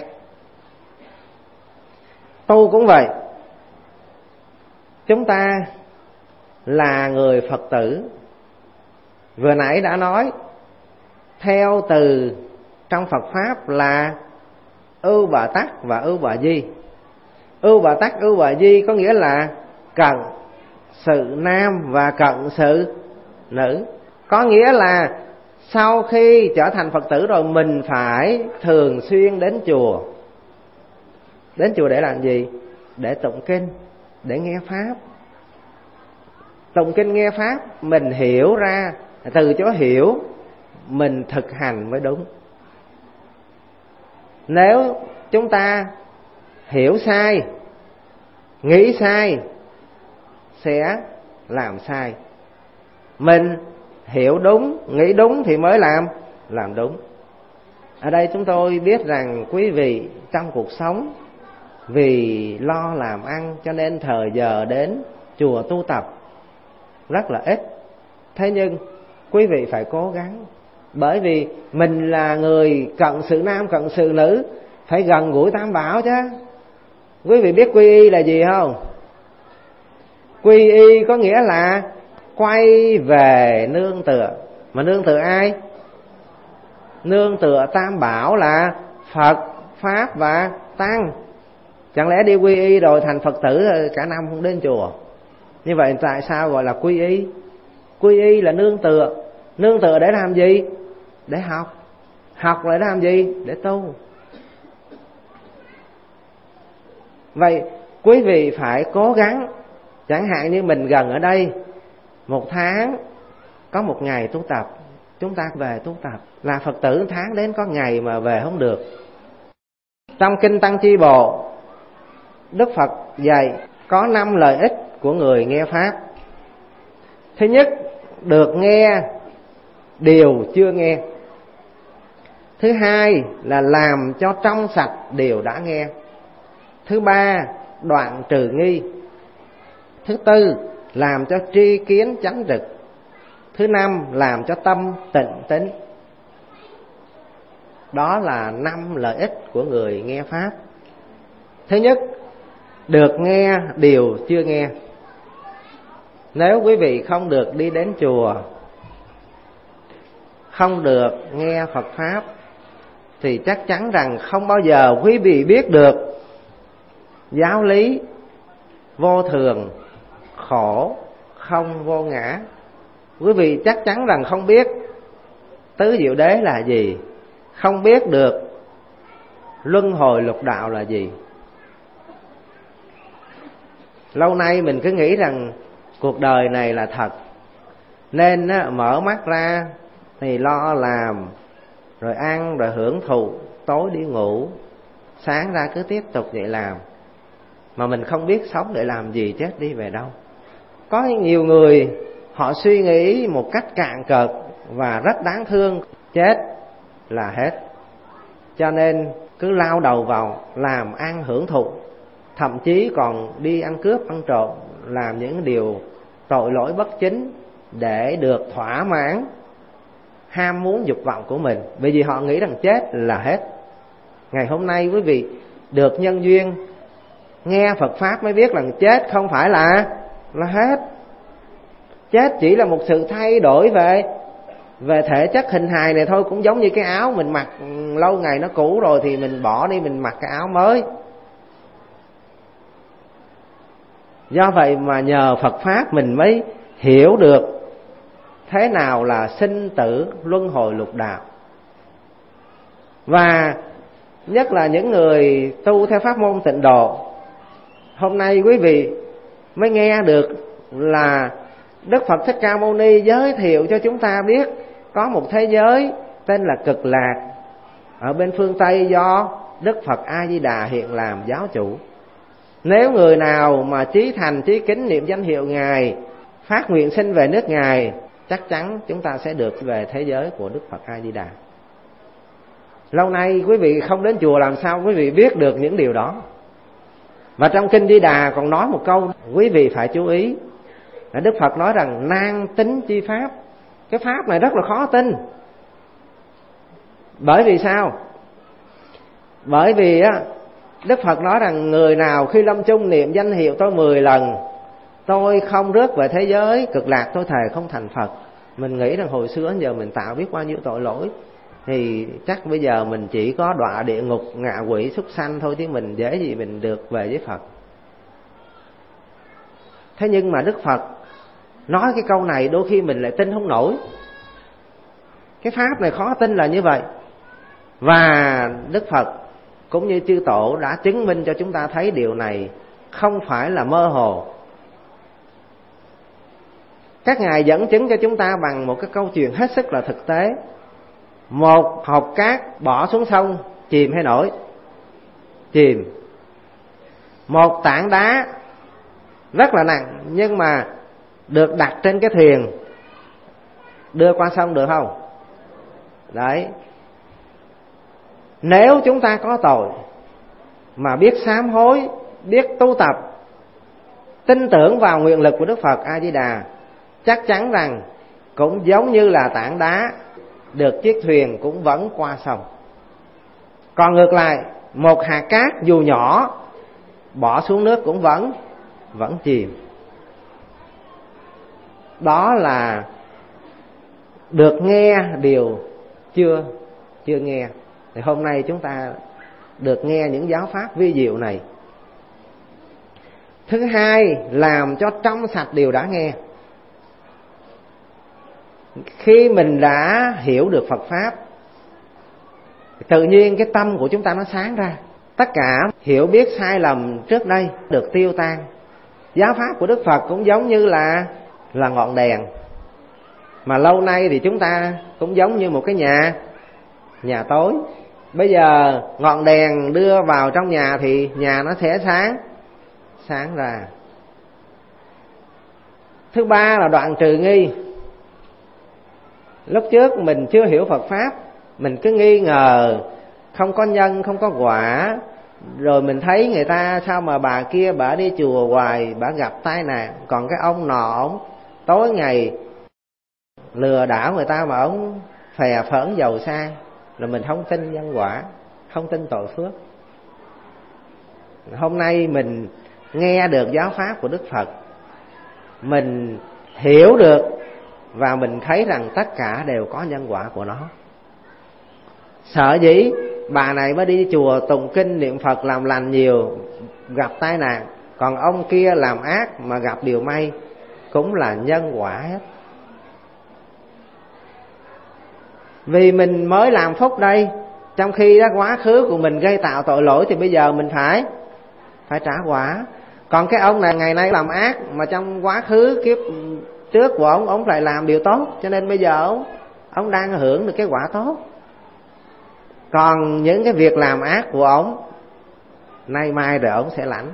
S1: Tu cũng vậy. Chúng ta là người Phật tử, vừa nãy đã nói theo từ trong Phật Pháp là ưu bà tắc và ưu bà di. Ưu bà tắc, ưu bà di có nghĩa là cận sự nam và cận sự nữ. Có nghĩa là sau khi trở thành Phật tử rồi mình phải thường xuyên đến chùa. Đến chùa để làm gì? Để tụng kinh, để nghe Pháp. Tụng kinh nghe Pháp mình hiểu ra, từ chỗ hiểu mình thực hành mới đúng. Nếu chúng ta hiểu sai, nghĩ sai sẽ làm sai. Mình hiểu đúng, nghĩ đúng thì mới làm làm đúng. Ở đây chúng tôi biết rằng quý vị trong cuộc sống vì lo làm ăn cho nên thời giờ đến chùa tu tập rất là ít. Thế nhưng quý vị phải cố gắng, bởi vì mình là người cận sự nam cận sự nữ, phải gần gũi Tam Bảo chứ. Quý vị biết quy y là gì không? Quy y có nghĩa là quay về nương tựa. Mà nương tựa ai? Nương tựa Tam Bảo là Phật, Pháp và Tăng. Chẳng lẽ đi quy y rồi thành Phật tử cả năm không đến chùa? Như vậy tại sao gọi là quy y? Quy y là nương tựa. Nương tựa để làm gì? Để học. Học để làm gì? Để tu. Vậy quý vị phải cố gắng. Chẳng hạn như mình gần ở đây, một tháng có một ngày tu tập, chúng ta về tu tập. Là Phật tử tháng đến có ngày mà về không được. Trong Kinh Tăng Chi Bộ, Đức Phật dạy có năm lợi ích của người nghe Pháp. Thứ nhất, được nghe điều chưa nghe. Thứ hai là làm cho trong sạch điều đã nghe. Thứ ba, đoạn trừ nghi. Thứ tư, làm cho tri kiến chánh trực. Thứ năm, làm cho tâm tịnh tín. Đó là năm lợi ích của người nghe Pháp. Thứ nhất, được nghe điều chưa nghe. Nếu quý vị không được đi đến chùa, không được nghe Phật Pháp, thì chắc chắn rằng không bao giờ quý vị biết được giáo lý vô thường, khổ, không vô ngã. Quý vị chắc chắn rằng không biết tứ diệu đế là gì, không biết được luân hồi lục đạo là gì. Lâu nay mình cứ nghĩ rằng cuộc đời này là thật, nên á, mở mắt ra thì lo làm, rồi ăn, rồi hưởng thụ, tối đi ngủ, sáng ra cứ tiếp tục vậy làm. Mà mình không biết sống để làm gì, chết đi về đâu. Có nhiều người họ suy nghĩ một cách cạn cợt và rất đáng thương. Chết là hết, cho nên cứ lao đầu vào làm ăn hưởng thụ, thậm chí còn đi ăn cướp ăn trộm, làm những điều tội lỗi bất chính để được thỏa mãn ham muốn dục vọng của mình, bởi vì họ nghĩ rằng chết là hết. Ngày hôm nay quý vị được nhân duyên nghe Phật Pháp mới biết rằng chết không phải là là hết. Chết chỉ là một sự thay đổi về Về thể chất hình hài này thôi, cũng giống như cái áo mình mặc lâu ngày nó cũ rồi thì mình bỏ đi, mình mặc cái áo mới. Do vậy mà nhờ Phật Pháp mình mới hiểu được thế nào là sinh tử luân hồi lục đạo. Và nhất là những người tu theo pháp môn Tịnh Độ, hôm nay quý vị mới nghe được là Đức Phật Thích Ca Mâu Ni giới thiệu cho chúng ta biết có một thế giới tên là Cực Lạc ở bên phương Tây do Đức Phật A Di Đà hiện làm giáo chủ. Nếu người nào mà chí thành chí kính niệm danh hiệu Ngài, phát nguyện sinh về nước Ngài, chắc chắn chúng ta sẽ được về thế giới của Đức Phật A Di Đà. Lâu nay quý vị không đến chùa, làm sao quý vị biết được những điều đó? Và trong Kinh Di Đà còn nói một câu quý vị phải chú ý, là Đức Phật nói rằng nan tín chi pháp. Cái pháp này rất là khó tin. Bởi vì sao? Bởi vì á, Đức Phật nói rằng người nào khi lâm chung niệm danh hiệu tôi mười lần, tôi không rước về thế giới Cực Lạc, tôi thề không thành Phật. Mình nghĩ rằng hồi xưa đến giờ mình tạo biết bao nhiêu tội lỗi, thì chắc bây giờ mình chỉ có đọa địa ngục, ngạ quỷ, súc sanh thôi, chứ mình dễ gì mình được về với Phật. Thế nhưng mà Đức Phật nói cái câu này đôi khi mình lại tin không nổi. Cái pháp này khó tin là như vậy. Và Đức Phật cũng như chư tổ đã chứng minh cho chúng ta thấy điều này không phải là mơ hồ. Các ngài dẫn chứng cho chúng ta bằng một cái câu chuyện hết sức là thực tế. Một hộp cát bỏ xuống sông, chìm hay nổi? Chìm. Một tảng đá rất là nặng nhưng mà được đặt trên cái thuyền, đưa qua sông được không? Đấy. Nếu chúng ta có tội mà biết sám hối, biết tu tập, tin tưởng vào nguyện lực của Đức Phật A Di Đà, chắc chắn rằng cũng giống như là tảng đá được chiếc thuyền cũng vẫn qua sông. Còn ngược lại, một hạt cát dù nhỏ bỏ xuống nước cũng vẫn vẫn chìm. Đó là được nghe điều chưa chưa nghe. Thì hôm nay chúng ta được nghe những giáo pháp vi diệu này. Thứ hai, làm cho trong sạch điều đã nghe. Khi mình đã hiểu được Phật Pháp, tự nhiên cái tâm của chúng ta nó sáng ra. Tất cả hiểu biết sai lầm trước đây được tiêu tan. Giáo pháp của Đức Phật cũng giống như là là ngọn đèn, mà lâu nay thì chúng ta cũng giống như một cái nhà nhà tối. Bây giờ ngọn đèn đưa vào trong nhà thì nhà nó sẽ sáng sáng ra. Thứ ba là đoạn trừ nghi. Lúc trước mình chưa hiểu Phật Pháp, mình cứ nghi ngờ không có nhân, không có quả. Rồi mình thấy người ta sao mà bà kia bà đi chùa hoài, bà gặp tai nạn, còn cái ông nọ ổng tối ngày lừa đảo người ta mà ổng phè phỡn giàu sang. Rồi mình không tin nhân quả, không tin tội phước. Hôm nay mình nghe được giáo pháp của Đức Phật, mình hiểu được và mình thấy rằng tất cả đều có nhân quả của nó. Sợ dĩ bà này mới đi chùa tụng kinh niệm Phật làm lành nhiều, gặp tai nạn, còn ông kia làm ác mà gặp điều may, cũng là nhân quả hết. Vì mình mới làm phúc đây, trong khi đó quá khứ của mình gây tạo tội lỗi thì bây giờ mình phải phải trả quả. Còn cái ông này ngày nay làm ác mà trong quá khứ kiếp trước của ông ông lại làm điều tốt, cho nên bây giờ ông ông đang hưởng được cái quả tốt. Còn những cái việc làm ác của ông, nay mai rồi ông sẽ lãnh.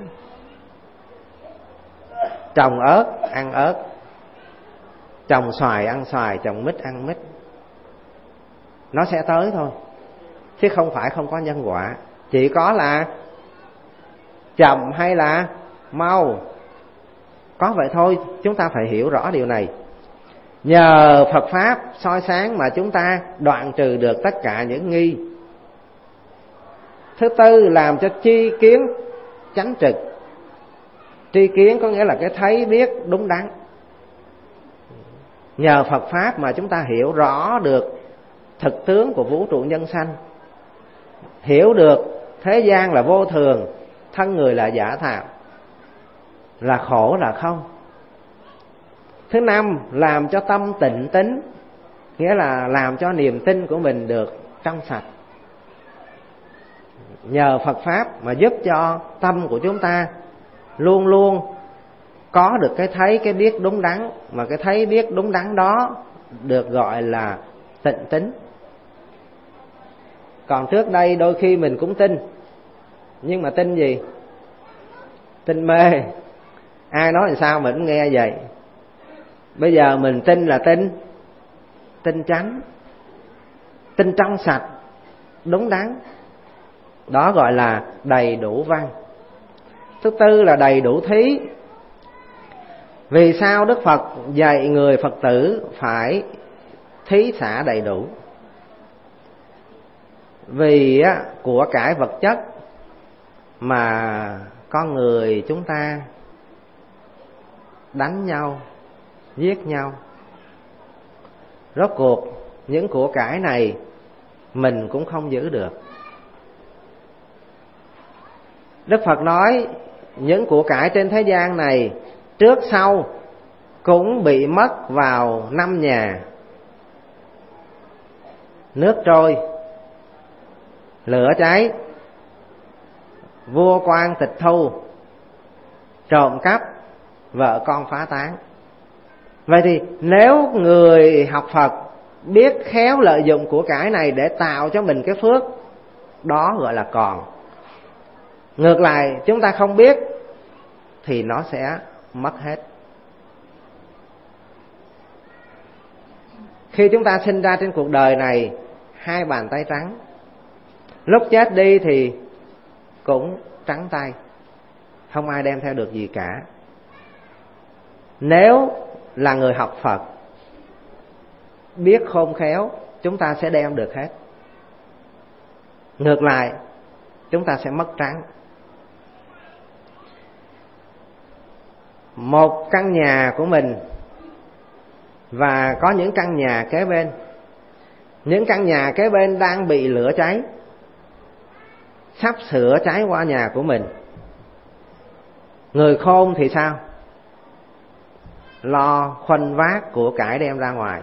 S1: Trồng ớt ăn ớt, trồng xoài ăn xoài, trồng mít ăn mít. Nó sẽ tới thôi, chứ không phải không có nhân quả. Chỉ có là chậm hay là mau, có vậy thôi. Chúng ta phải hiểu rõ điều này. Nhờ Phật Pháp soi sáng mà chúng ta đoạn trừ được tất cả những nghi. Thứ tư, làm cho tri kiến chánh trực. Tri kiến có nghĩa là cái thấy biết đúng đắn. Nhờ Phật Pháp mà chúng ta hiểu rõ được thực tướng của vũ trụ nhân sanh, hiểu được thế gian là vô thường, thân người là giả tạo, là khổ là không. Thứ năm, làm cho tâm tịnh tín, nghĩa là làm cho niềm tin của mình được trong sạch. Nhờ Phật Pháp mà giúp cho tâm của chúng ta luôn luôn có được cái thấy, cái biết đúng đắn, mà cái thấy biết đúng đắn đó được gọi là tịnh tín. Còn trước đây đôi khi mình cũng tin, nhưng mà tin gì? Tin mê. Ai nói làm sao mình cũng nghe vậy. Bây giờ mình tin là tin tin chánh, tin trong sạch, đúng đắn. Đó gọi là đầy đủ văn. Thứ tư là đầy đủ thí. Vì sao Đức Phật dạy người Phật tử phải thí xả đầy đủ? Vì của cải vật chất mà con người chúng ta đánh nhau, giết nhau, rốt cuộc những của cải này mình cũng không giữ được. Đức Phật nói những của cải trên thế gian này trước sau cũng bị mất vào năm nhà: nước trôi, lửa cháy, vua quan tịch thu, trộm cắp, vợ con phá tán. Vậy thì nếu người học Phật biết khéo lợi dụng của cải này để tạo cho mình cái phước, đó gọi là còn. Ngược lại chúng ta không biết thì nó sẽ mất hết. Khi chúng ta sinh ra trên cuộc đời này hai bàn tay trắng, lúc chết đi thì cũng trắng tay, không ai đem theo được gì cả. Nếu là người học Phật biết khôn khéo, chúng ta sẽ đem được hết. Ngược lại chúng ta sẽ mất trắng. Một căn nhà của mình và có những căn nhà kế bên. Những căn nhà kế bên đang bị lửa cháy, sắp sửa cháy qua nhà của mình. Người khôn thì sao? Lo khoanh vác của cải đem ra ngoài.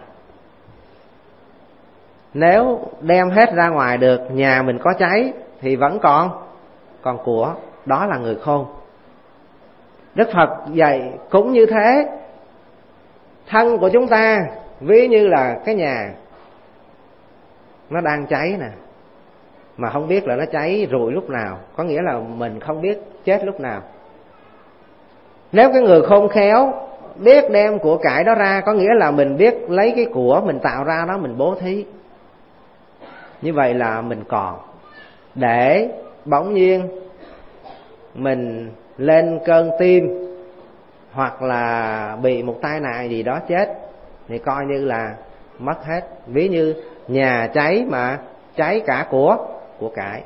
S1: Nếu đem hết ra ngoài được, nhà mình có cháy thì vẫn còn còn của. Đó là người khôn. Đức Phật dạy cũng như thế. Thân của chúng ta ví như là cái nhà nó đang cháy nè, mà không biết là nó cháy rụi lúc nào, có nghĩa là mình không biết chết lúc nào. Nếu cái người khôn khéo biết đem của cải đó ra, có nghĩa là mình biết lấy cái của mình tạo ra đó mình bố thí. Như vậy là mình còn, để bỗng nhiên mình lên cơn tim hoặc là bị một tai nạn gì đó chết thì coi như là mất hết. Ví như nhà cháy mà cháy cả của của cải.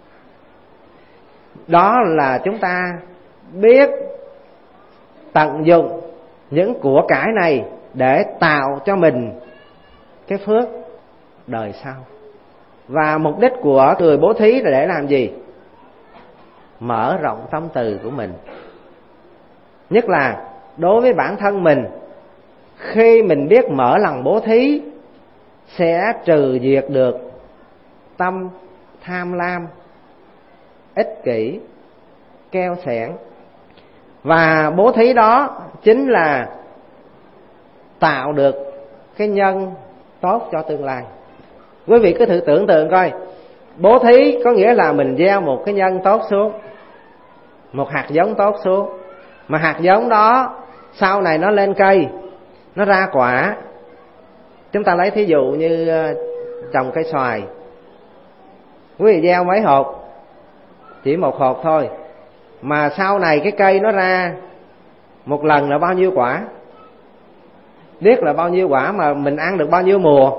S1: Đó là chúng ta biết tận dụng những của cải này để tạo cho mình cái phước đời sau. Và mục đích của người bố thí là để làm gì? Mở rộng tâm từ của mình. Nhất là đối với bản thân mình, khi mình biết mở lòng bố thí sẽ trừ diệt được tâm tham lam, ích kỷ, keo xẻn. Và bố thí đó chính là tạo được cái nhân tốt cho tương lai. Quý vị cứ thử tưởng tượng coi, bố thí có nghĩa là mình gieo một cái nhân tốt xuống, một hạt giống tốt xuống. Mà hạt giống đó sau này nó lên cây, nó ra quả. Chúng ta lấy thí dụ như trồng cây xoài. Quý vị gieo mấy hột? Chỉ một hột thôi. Mà sau này cái cây nó ra một lần là bao nhiêu quả? Biết là bao nhiêu quả mà mình ăn được bao nhiêu mùa?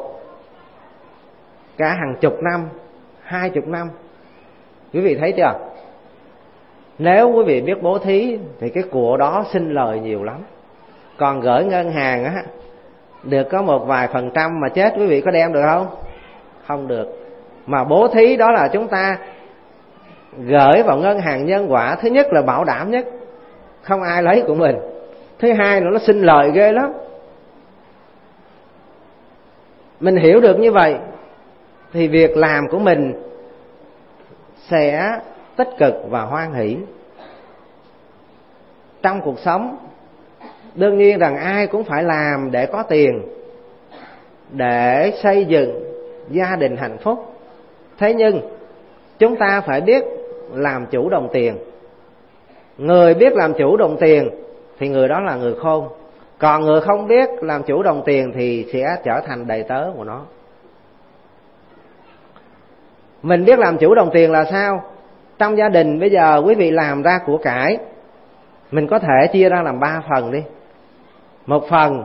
S1: Cả hàng chục năm, hai chục năm. Quý vị thấy chưa? Nếu quý vị biết bố thí thì cái của đó sinh lời nhiều lắm. Còn gửi ngân hàng á được có một vài phần trăm mà chết, quý vị có đem được không? Không được. Mà bố thí đó là chúng ta gửi vào ngân hàng nhân quả, thứ nhất là bảo đảm nhất, không ai lấy của mình. Thứ hai nữa, nó sinh lời ghê lắm. Mình hiểu được như vậy thì việc làm của mình sẽ tích cực và hoan hỷ. Trong cuộc sống đương nhiên rằng ai cũng phải làm để có tiền, để xây dựng gia đình hạnh phúc. Thế nhưng chúng ta phải biết làm chủ đồng tiền. Người biết làm chủ đồng tiền thì người đó là người khôn. Còn người không biết làm chủ đồng tiền thì sẽ trở thành đầy tớ của nó. Mình biết làm chủ đồng tiền là sao? Trong gia đình bây giờ quý vị làm ra của cải, mình có thể chia ra làm ba phần đi. Một phần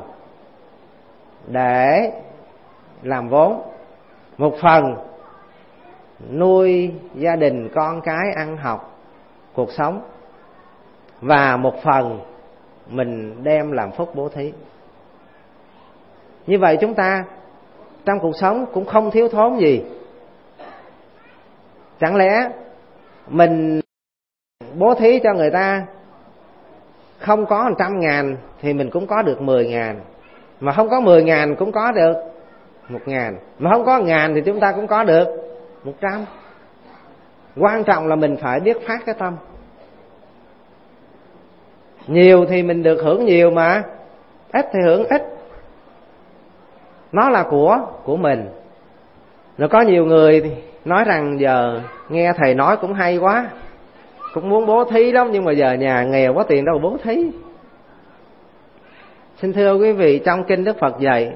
S1: để làm vốn, một phần nuôi gia đình con cái ăn học cuộc sống, và một phần mình đem làm phúc bố thí. Như vậy chúng ta trong cuộc sống cũng không thiếu thốn gì. Chẳng lẽ mình bố thí cho người ta không có một trăm ngàn thì mình cũng có được mười ngàn, mà không có mười ngàn cũng có được một ngàn, mà không có ngàn thì chúng ta cũng có được một trăm. Quan trọng là mình phải biết phát cái tâm. Nhiều thì mình được hưởng nhiều, mà ít thì hưởng ít. Nó là của của mình. Rồi có nhiều người thì nói rằng giờ nghe thầy nói cũng hay quá, cũng muốn bố thí lắm, nhưng mà giờ nhà nghèo có tiền đâu bố thí. Xin thưa quý vị, trong kinh Đức Phật dạy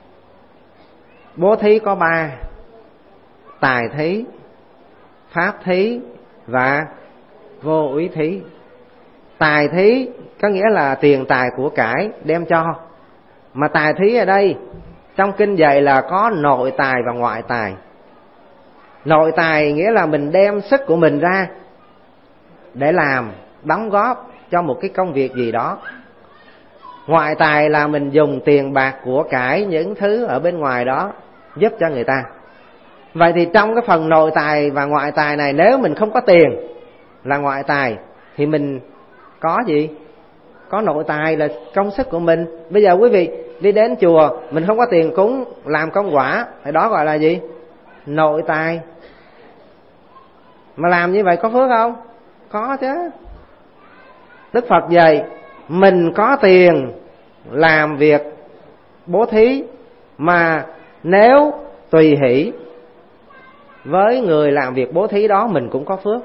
S1: bố thí có ba: tài thí, pháp thí và vô úy thí. Tài thí có nghĩa là tiền tài của cải đem cho. Mà tài thí ở đây trong kinh dạy là có nội tài và ngoại tài. Nội tài nghĩa là mình đem sức của mình ra để làm, đóng góp cho một cái công việc gì đó. Ngoại tài là mình dùng tiền bạc của cải, những thứ ở bên ngoài đó giúp cho người ta. Vậy thì trong cái phần nội tài và ngoại tài này, nếu mình không có tiền là ngoại tài thì mình có gì? Có nội tài là công sức của mình. Bây giờ quý vị đi đến chùa, mình không có tiền cúng làm công quả thì đó gọi là gì? Nội tài. Mà làm như vậy có phước không? Có chứ. Đức Phật dạy mình có tiền làm việc bố thí, mà nếu tùy hỷ với người làm việc bố thí đó mình cũng có phước.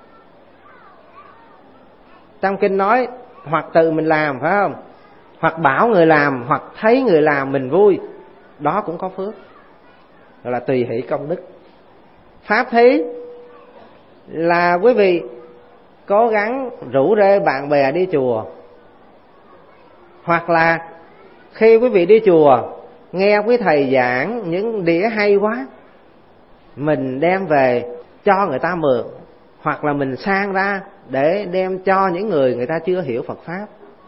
S1: Trong kinh nói hoặc tự mình làm, phải không? Hoặc bảo người làm, hoặc thấy người làm mình vui, đó cũng có phước. Gọi là tùy hỷ công đức. Pháp thí là quý vị cố gắng rủ rê bạn bè đi chùa, hoặc là khi quý vị đi chùa nghe quý thầy giảng những đĩa hay quá, mình đem về cho người ta mượn, hoặc là mình sang ra để đem cho những người người ta chưa hiểu Phật Pháp.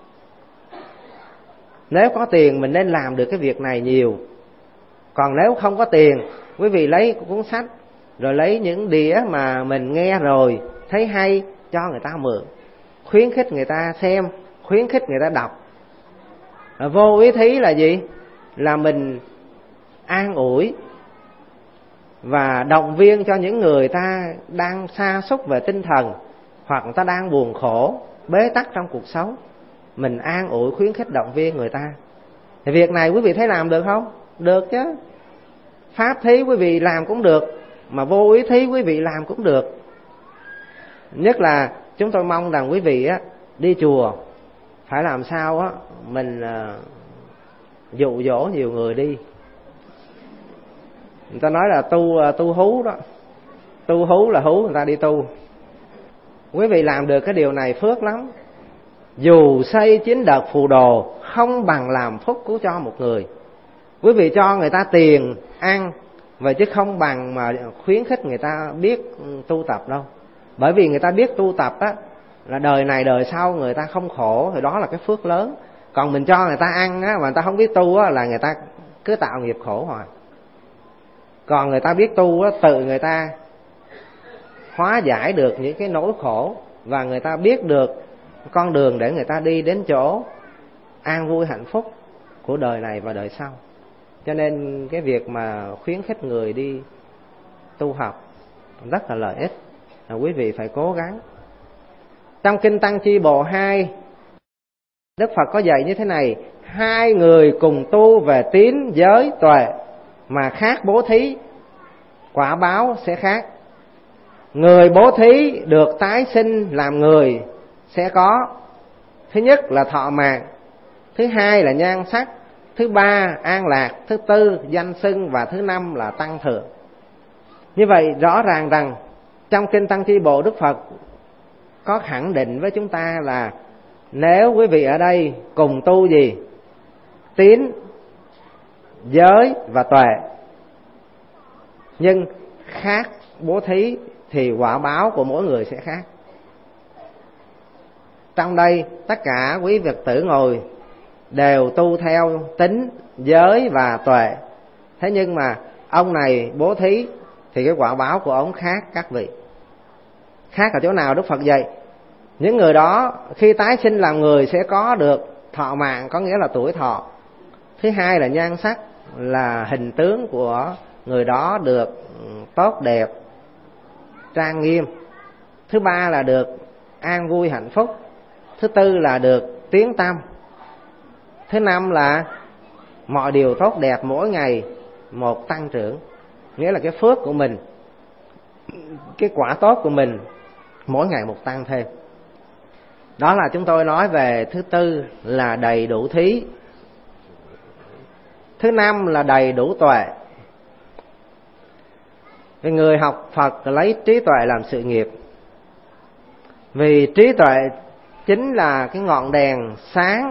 S1: Nếu có tiền mình nên làm được cái việc này nhiều. Còn nếu không có tiền, quý vị lấy cuốn sách, rồi lấy những đĩa mà mình nghe rồi thấy hay cho người ta mượn, khuyến khích người ta xem, khuyến khích người ta đọc. Vô úy thí là gì? Là mình an ủi và động viên cho những người ta đang sa sút về tinh thần, hoặc người ta đang buồn khổ, bế tắc trong cuộc sống. Mình an ủi, khuyến khích, động viên người ta. Thì việc này quý vị thấy làm được không? Được chứ. Pháp thí quý vị làm cũng được, mà vô úy thí quý vị làm cũng được. Nhất là chúng tôi mong rằng quý vị á, đi chùa phải làm sao á, mình uh, dụ dỗ nhiều người đi. Người ta nói là tu uh, tu hú đó. Tu hú là hú người ta đi tu. Quý vị làm được cái điều này phước lắm. Dù xây chín đợt phù đồ, không bằng làm phúc cứu cho một người. Quý vị cho người ta tiền ăn, vậy chứ không bằng mà khuyến khích người ta biết tu tập đâu. Bởi vì người ta biết tu tập á, là đời này đời sau người ta không khổ, thì đó là cái phước lớn. Còn mình cho người ta ăn á, mà người ta không biết tu á, là người ta cứ tạo nghiệp khổ hoài. Còn người ta biết tu á, tự người ta hóa giải được những cái nỗi khổ, và người ta biết được con đường để người ta đi đến chỗ an vui hạnh phúc của đời này và đời sau. Cho nên cái việc mà khuyến khích người đi tu học rất là lợi ích, là quý vị phải cố gắng. Trong Kinh Tăng Chi Bộ hai, Đức Phật có dạy như thế này: hai người cùng tu về tín giới tuệ mà khác bố thí, quả báo sẽ khác. Người bố thí được tái sinh làm người sẽ có: thứ nhất là thọ mạng, thứ hai là nhan sắc, thứ ba an lạc, thứ tư danh xưng, và thứ năm là tăng thượng. Như vậy rõ ràng rằng trong Kinh Tăng Chi Bộ, Đức Phật có khẳng định với chúng ta là nếu quý vị ở đây cùng tu gì? Tín, giới và tuệ, nhưng khác bố thí thì quả báo của mỗi người sẽ khác. Trong đây tất cả quý Phật tử ngồi đều tu theo tín, giới và tuệ. Thế nhưng mà ông này bố thí thì cái quả báo của ông khác các vị. Khác ở chỗ nào? Đức Phật dạy những người đó khi tái sinh làm người sẽ có được thọ mạng, có nghĩa là tuổi thọ. Thứ hai là nhan sắc, là hình tướng của người đó được tốt đẹp, trang nghiêm. Thứ ba là được an vui hạnh phúc. Thứ tư là được tiếng tăm. Thứ năm là mọi điều tốt đẹp mỗi ngày một tăng trưởng, nghĩa là cái phước của mình, cái quả tốt của mình mỗi ngày một tăng thêm. Đó là chúng tôi nói về thứ tư là đầy đủ thí. Thứ năm là đầy đủ tuệ. Vì người học Phật lấy trí tuệ làm sự nghiệp, vì trí tuệ chính là cái ngọn đèn sáng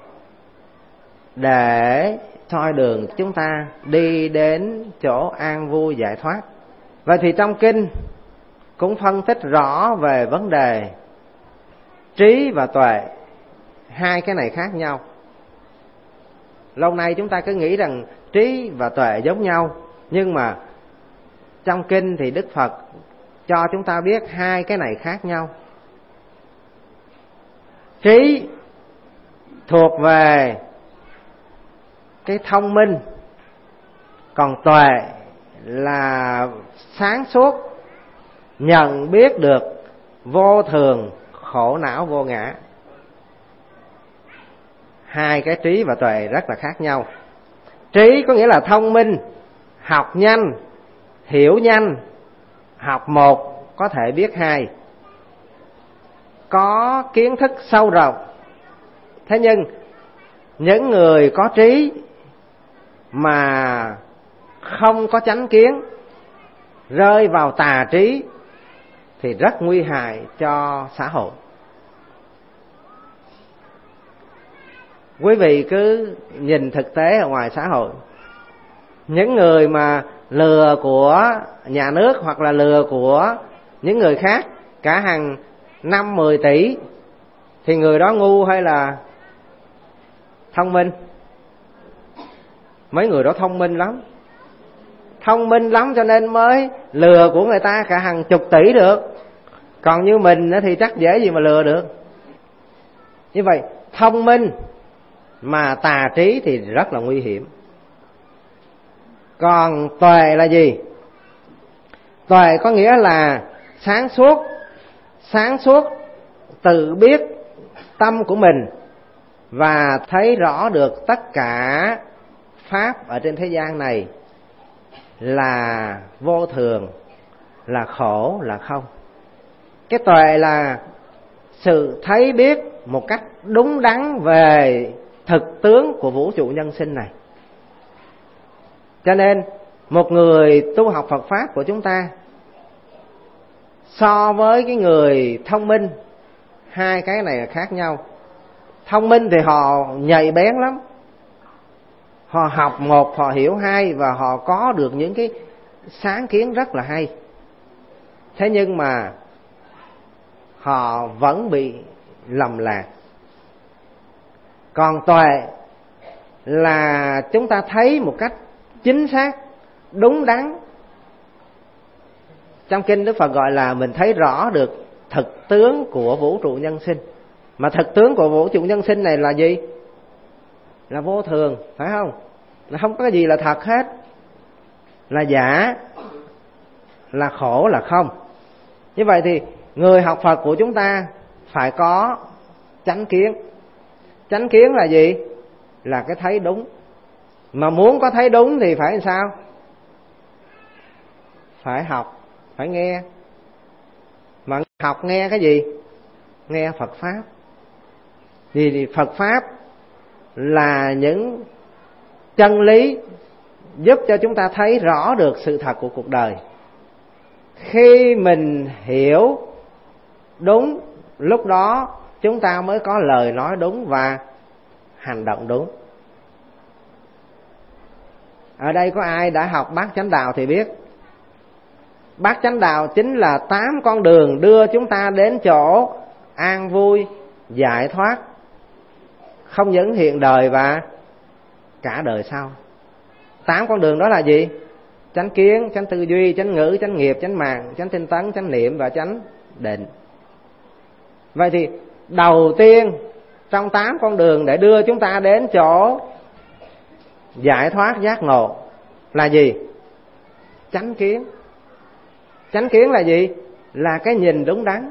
S1: để soi đường chúng ta đi đến chỗ an vui giải thoát. Vậy thì trong kinh cũng phân tích rõ về vấn đề trí và tuệ, hai cái này khác nhau. Lâu nay chúng ta cứ nghĩ rằng trí và tuệ giống nhau, nhưng mà trong kinh thì Đức Phật cho chúng ta biết hai cái này khác nhau. Trí thuộc về cái thông minh, còn tuệ là sáng suốt, nhận biết được vô thường, khổ não, vô ngã. Hai cái trí và tuệ rất là khác nhau. Trí có nghĩa là thông minh, học nhanh, hiểu nhanh, học một có thể biết hai, có kiến thức sâu rộng. Thế nhưng những người có trí mà không có chánh kiến, rơi vào tà trí thì rất nguy hại cho xã hội. Quý vị cứ nhìn thực tế ở ngoài xã hội, những người mà lừa của nhà nước hoặc là lừa của những người khác cả hàng năm mười tỷ, thì người đó ngu hay là thông minh? Mấy người đó thông minh lắm. Thông minh lắm cho nên mới lừa của người ta cả hàng chục tỷ được. Còn như mình thì chắc dễ gì mà lừa được. Như vậy thông minh mà tà trí thì rất là nguy hiểm. Còn tuệ là gì? Tuệ có nghĩa là sáng suốt. Sáng suốt tự biết tâm của mình và thấy rõ được tất cả pháp ở trên thế gian này là vô thường, là khổ, là không. Cái tuệ là sự thấy biết một cách đúng đắn về thực tướng của vũ trụ nhân sinh này. Cho nên một người tu học Phật Pháp của chúng ta so với cái người thông minh, hai cái này là khác nhau. Thông minh thì họ nhạy bén lắm, họ học một, họ hiểu hai, và họ có được những cái sáng kiến rất là hay. Thế nhưng mà họ vẫn bị lầm lạc. Còn tuệ là chúng ta thấy một cách chính xác, đúng đắn. Trong kinh Đức Phật gọi là mình thấy rõ được thực tướng của vũ trụ nhân sinh. Mà thực tướng của vũ trụ nhân sinh này là gì? Là vô thường, phải không? Là không có gì là thật hết. Là giả, là khổ, là không. Như vậy thì người học Phật của chúng ta phải có chánh kiến. Chánh kiến là gì? Là cái thấy đúng. Mà muốn có thấy đúng thì phải làm sao? Phải học, phải nghe. Mà học nghe cái gì? Nghe Phật Pháp. Vì Phật Pháp là những chân lý giúp cho chúng ta thấy rõ được sự thật của cuộc đời. Khi mình hiểu đúng, lúc đó chúng ta mới có lời nói đúng và hành động đúng. Ở đây có ai đã học Bát Chánh Đạo thì biết. Bát Chánh Đạo chính là tám con đường đưa chúng ta đến chỗ an vui, giải thoát, không những hiện đời và cả đời sau. Tám con đường đó là gì? Chánh kiến, chánh tư duy, chánh ngữ, chánh nghiệp, chánh mạng, chánh tinh tấn, chánh niệm và chánh định. Vậy thì đầu tiên trong tám con đường để đưa chúng ta đến chỗ giải thoát giác ngộ là gì? Chánh kiến. Chánh kiến là gì? Là cái nhìn đúng đắn.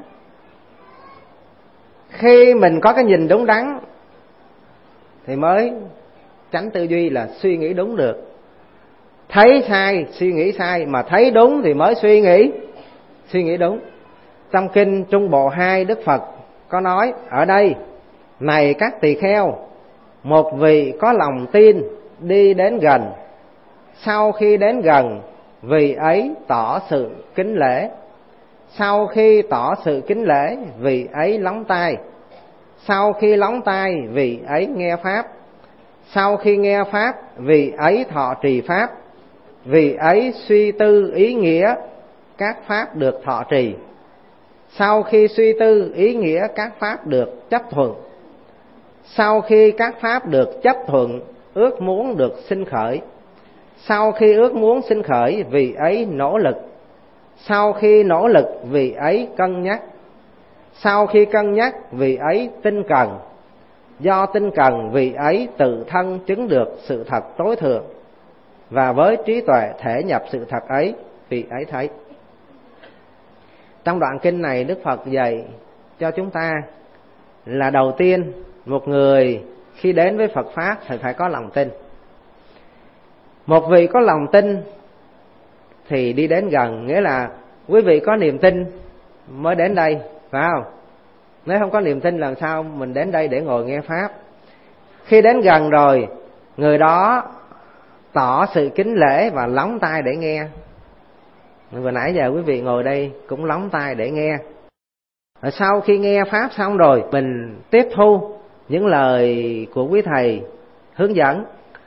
S1: Khi mình có cái nhìn đúng đắn thì mới chánh tư duy, là suy nghĩ đúng được. Thấy sai, suy nghĩ sai, mà thấy đúng thì mới suy nghĩ, suy nghĩ đúng. Trong kinh Trung Bộ hai, Đức Phật có nói ở đây: này các tỳ kheo, một vị có lòng tin đi đến gần. Sau khi đến gần, vị ấy tỏ sự kính lễ. Sau khi tỏ sự kính lễ, vị ấy lóng tai. Sau khi lóng tai, vị ấy nghe Pháp. Sau khi nghe Pháp, vị ấy thọ trì Pháp. Vị ấy suy tư ý nghĩa các Pháp được thọ trì. Sau khi suy tư ý nghĩa các Pháp được chấp thuận. Sau khi các Pháp được chấp thuận, ước muốn được sinh khởi. Sau khi ước muốn sinh khởi, vị ấy nỗ lực. Sau khi nỗ lực, vị ấy cân nhắc. Sau khi cân nhắc, vị ấy tinh cần. Do tinh cần, vị ấy tự thân chứng được sự thật tối thượng. Và với trí tuệ thể nhập sự thật ấy, vị ấy thấy. Trong đoạn kinh này, Đức Phật dạy cho chúng ta là đầu tiên, một người khi đến với Phật Pháp thì phải có lòng tin. Một vị có lòng tin thì đi đến gần, nghĩa là quý vị có niềm tin mới đến đây, phải không? Nếu không có niềm tin làm sao mình đến đây để ngồi nghe Pháp? Khi đến gần rồi, người đó tỏ sự kính lễ và lóng tai để nghe. Vừa nãy giờ quý vị ngồi đây cũng lóng tai để nghe. Rồi sau khi nghe Pháp xong rồi, mình tiếp thu những lời của quý thầy hướng dẫn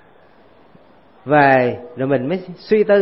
S1: về, rồi mình mới suy tư.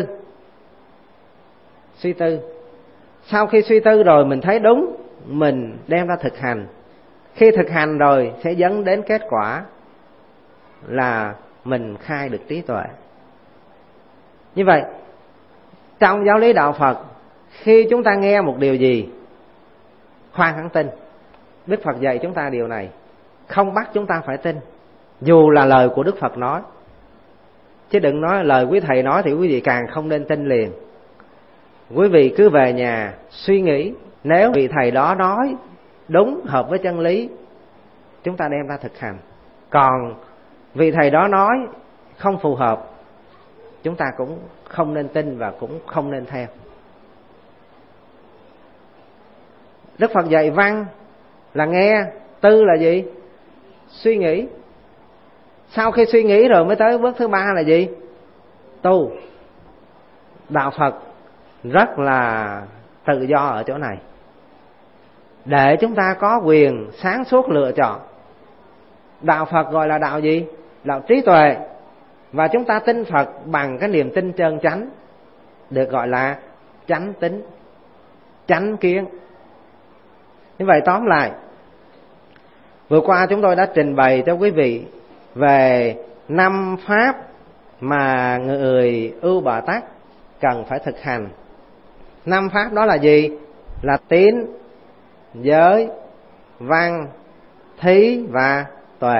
S1: Suy tư. Sau khi suy tư rồi mình thấy đúng, mình đem ra thực hành. Khi thực hành rồi sẽ dẫn đến kết quả là mình khai được trí tuệ. Như vậy, trong giáo lý đạo Phật, khi chúng ta nghe một điều gì, khoan hẳn tin. Đức Phật dạy chúng ta điều này, không bắt chúng ta phải tin, dù là lời của Đức Phật nói. Chứ đừng nói lời quý thầy nói thì quý vị càng không nên tin liền. Quý vị cứ về nhà suy nghĩ, nếu vị thầy đó nói đúng, hợp với chân lý, chúng ta đem ra thực hành. Còn vị thầy đó nói không phù hợp, chúng ta cũng không nên tin và cũng không nên theo. Đức Phật dạy văn là nghe, tư là gì? Suy nghĩ. Sau khi suy nghĩ rồi mới tới bước thứ ba là gì? Tu. Đạo Phật rất là tự do ở chỗ này, để chúng ta có quyền sáng suốt lựa chọn. Đạo Phật gọi là đạo gì? Đạo trí tuệ. Và chúng ta tin Phật bằng cái niềm tin chân chánh, được gọi là chánh tín, chánh kiến. Như vậy tóm lại, Vừa qua chúng tôi đã trình bày cho quý vị về năm pháp mà người ưu Bồ Tát cần phải thực hành. Năm pháp đó là gì? Là tín, giới, văn, thí và tuệ.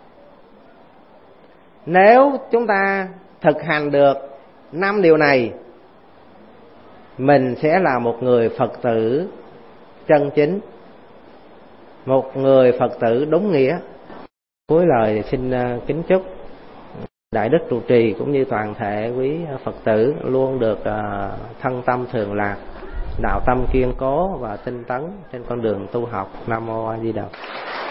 S1: Nếu chúng ta thực hành được năm điều này, mình sẽ là một người Phật tử chân chính, một người Phật tử đúng nghĩa. Cuối lời xin kính chúc Đại Đức trụ trì cũng như toàn thể quý Phật tử luôn được thân tâm thường lạc, đạo tâm kiên cố và tinh tấn trên con đường tu học. Nam mô A Di Đà.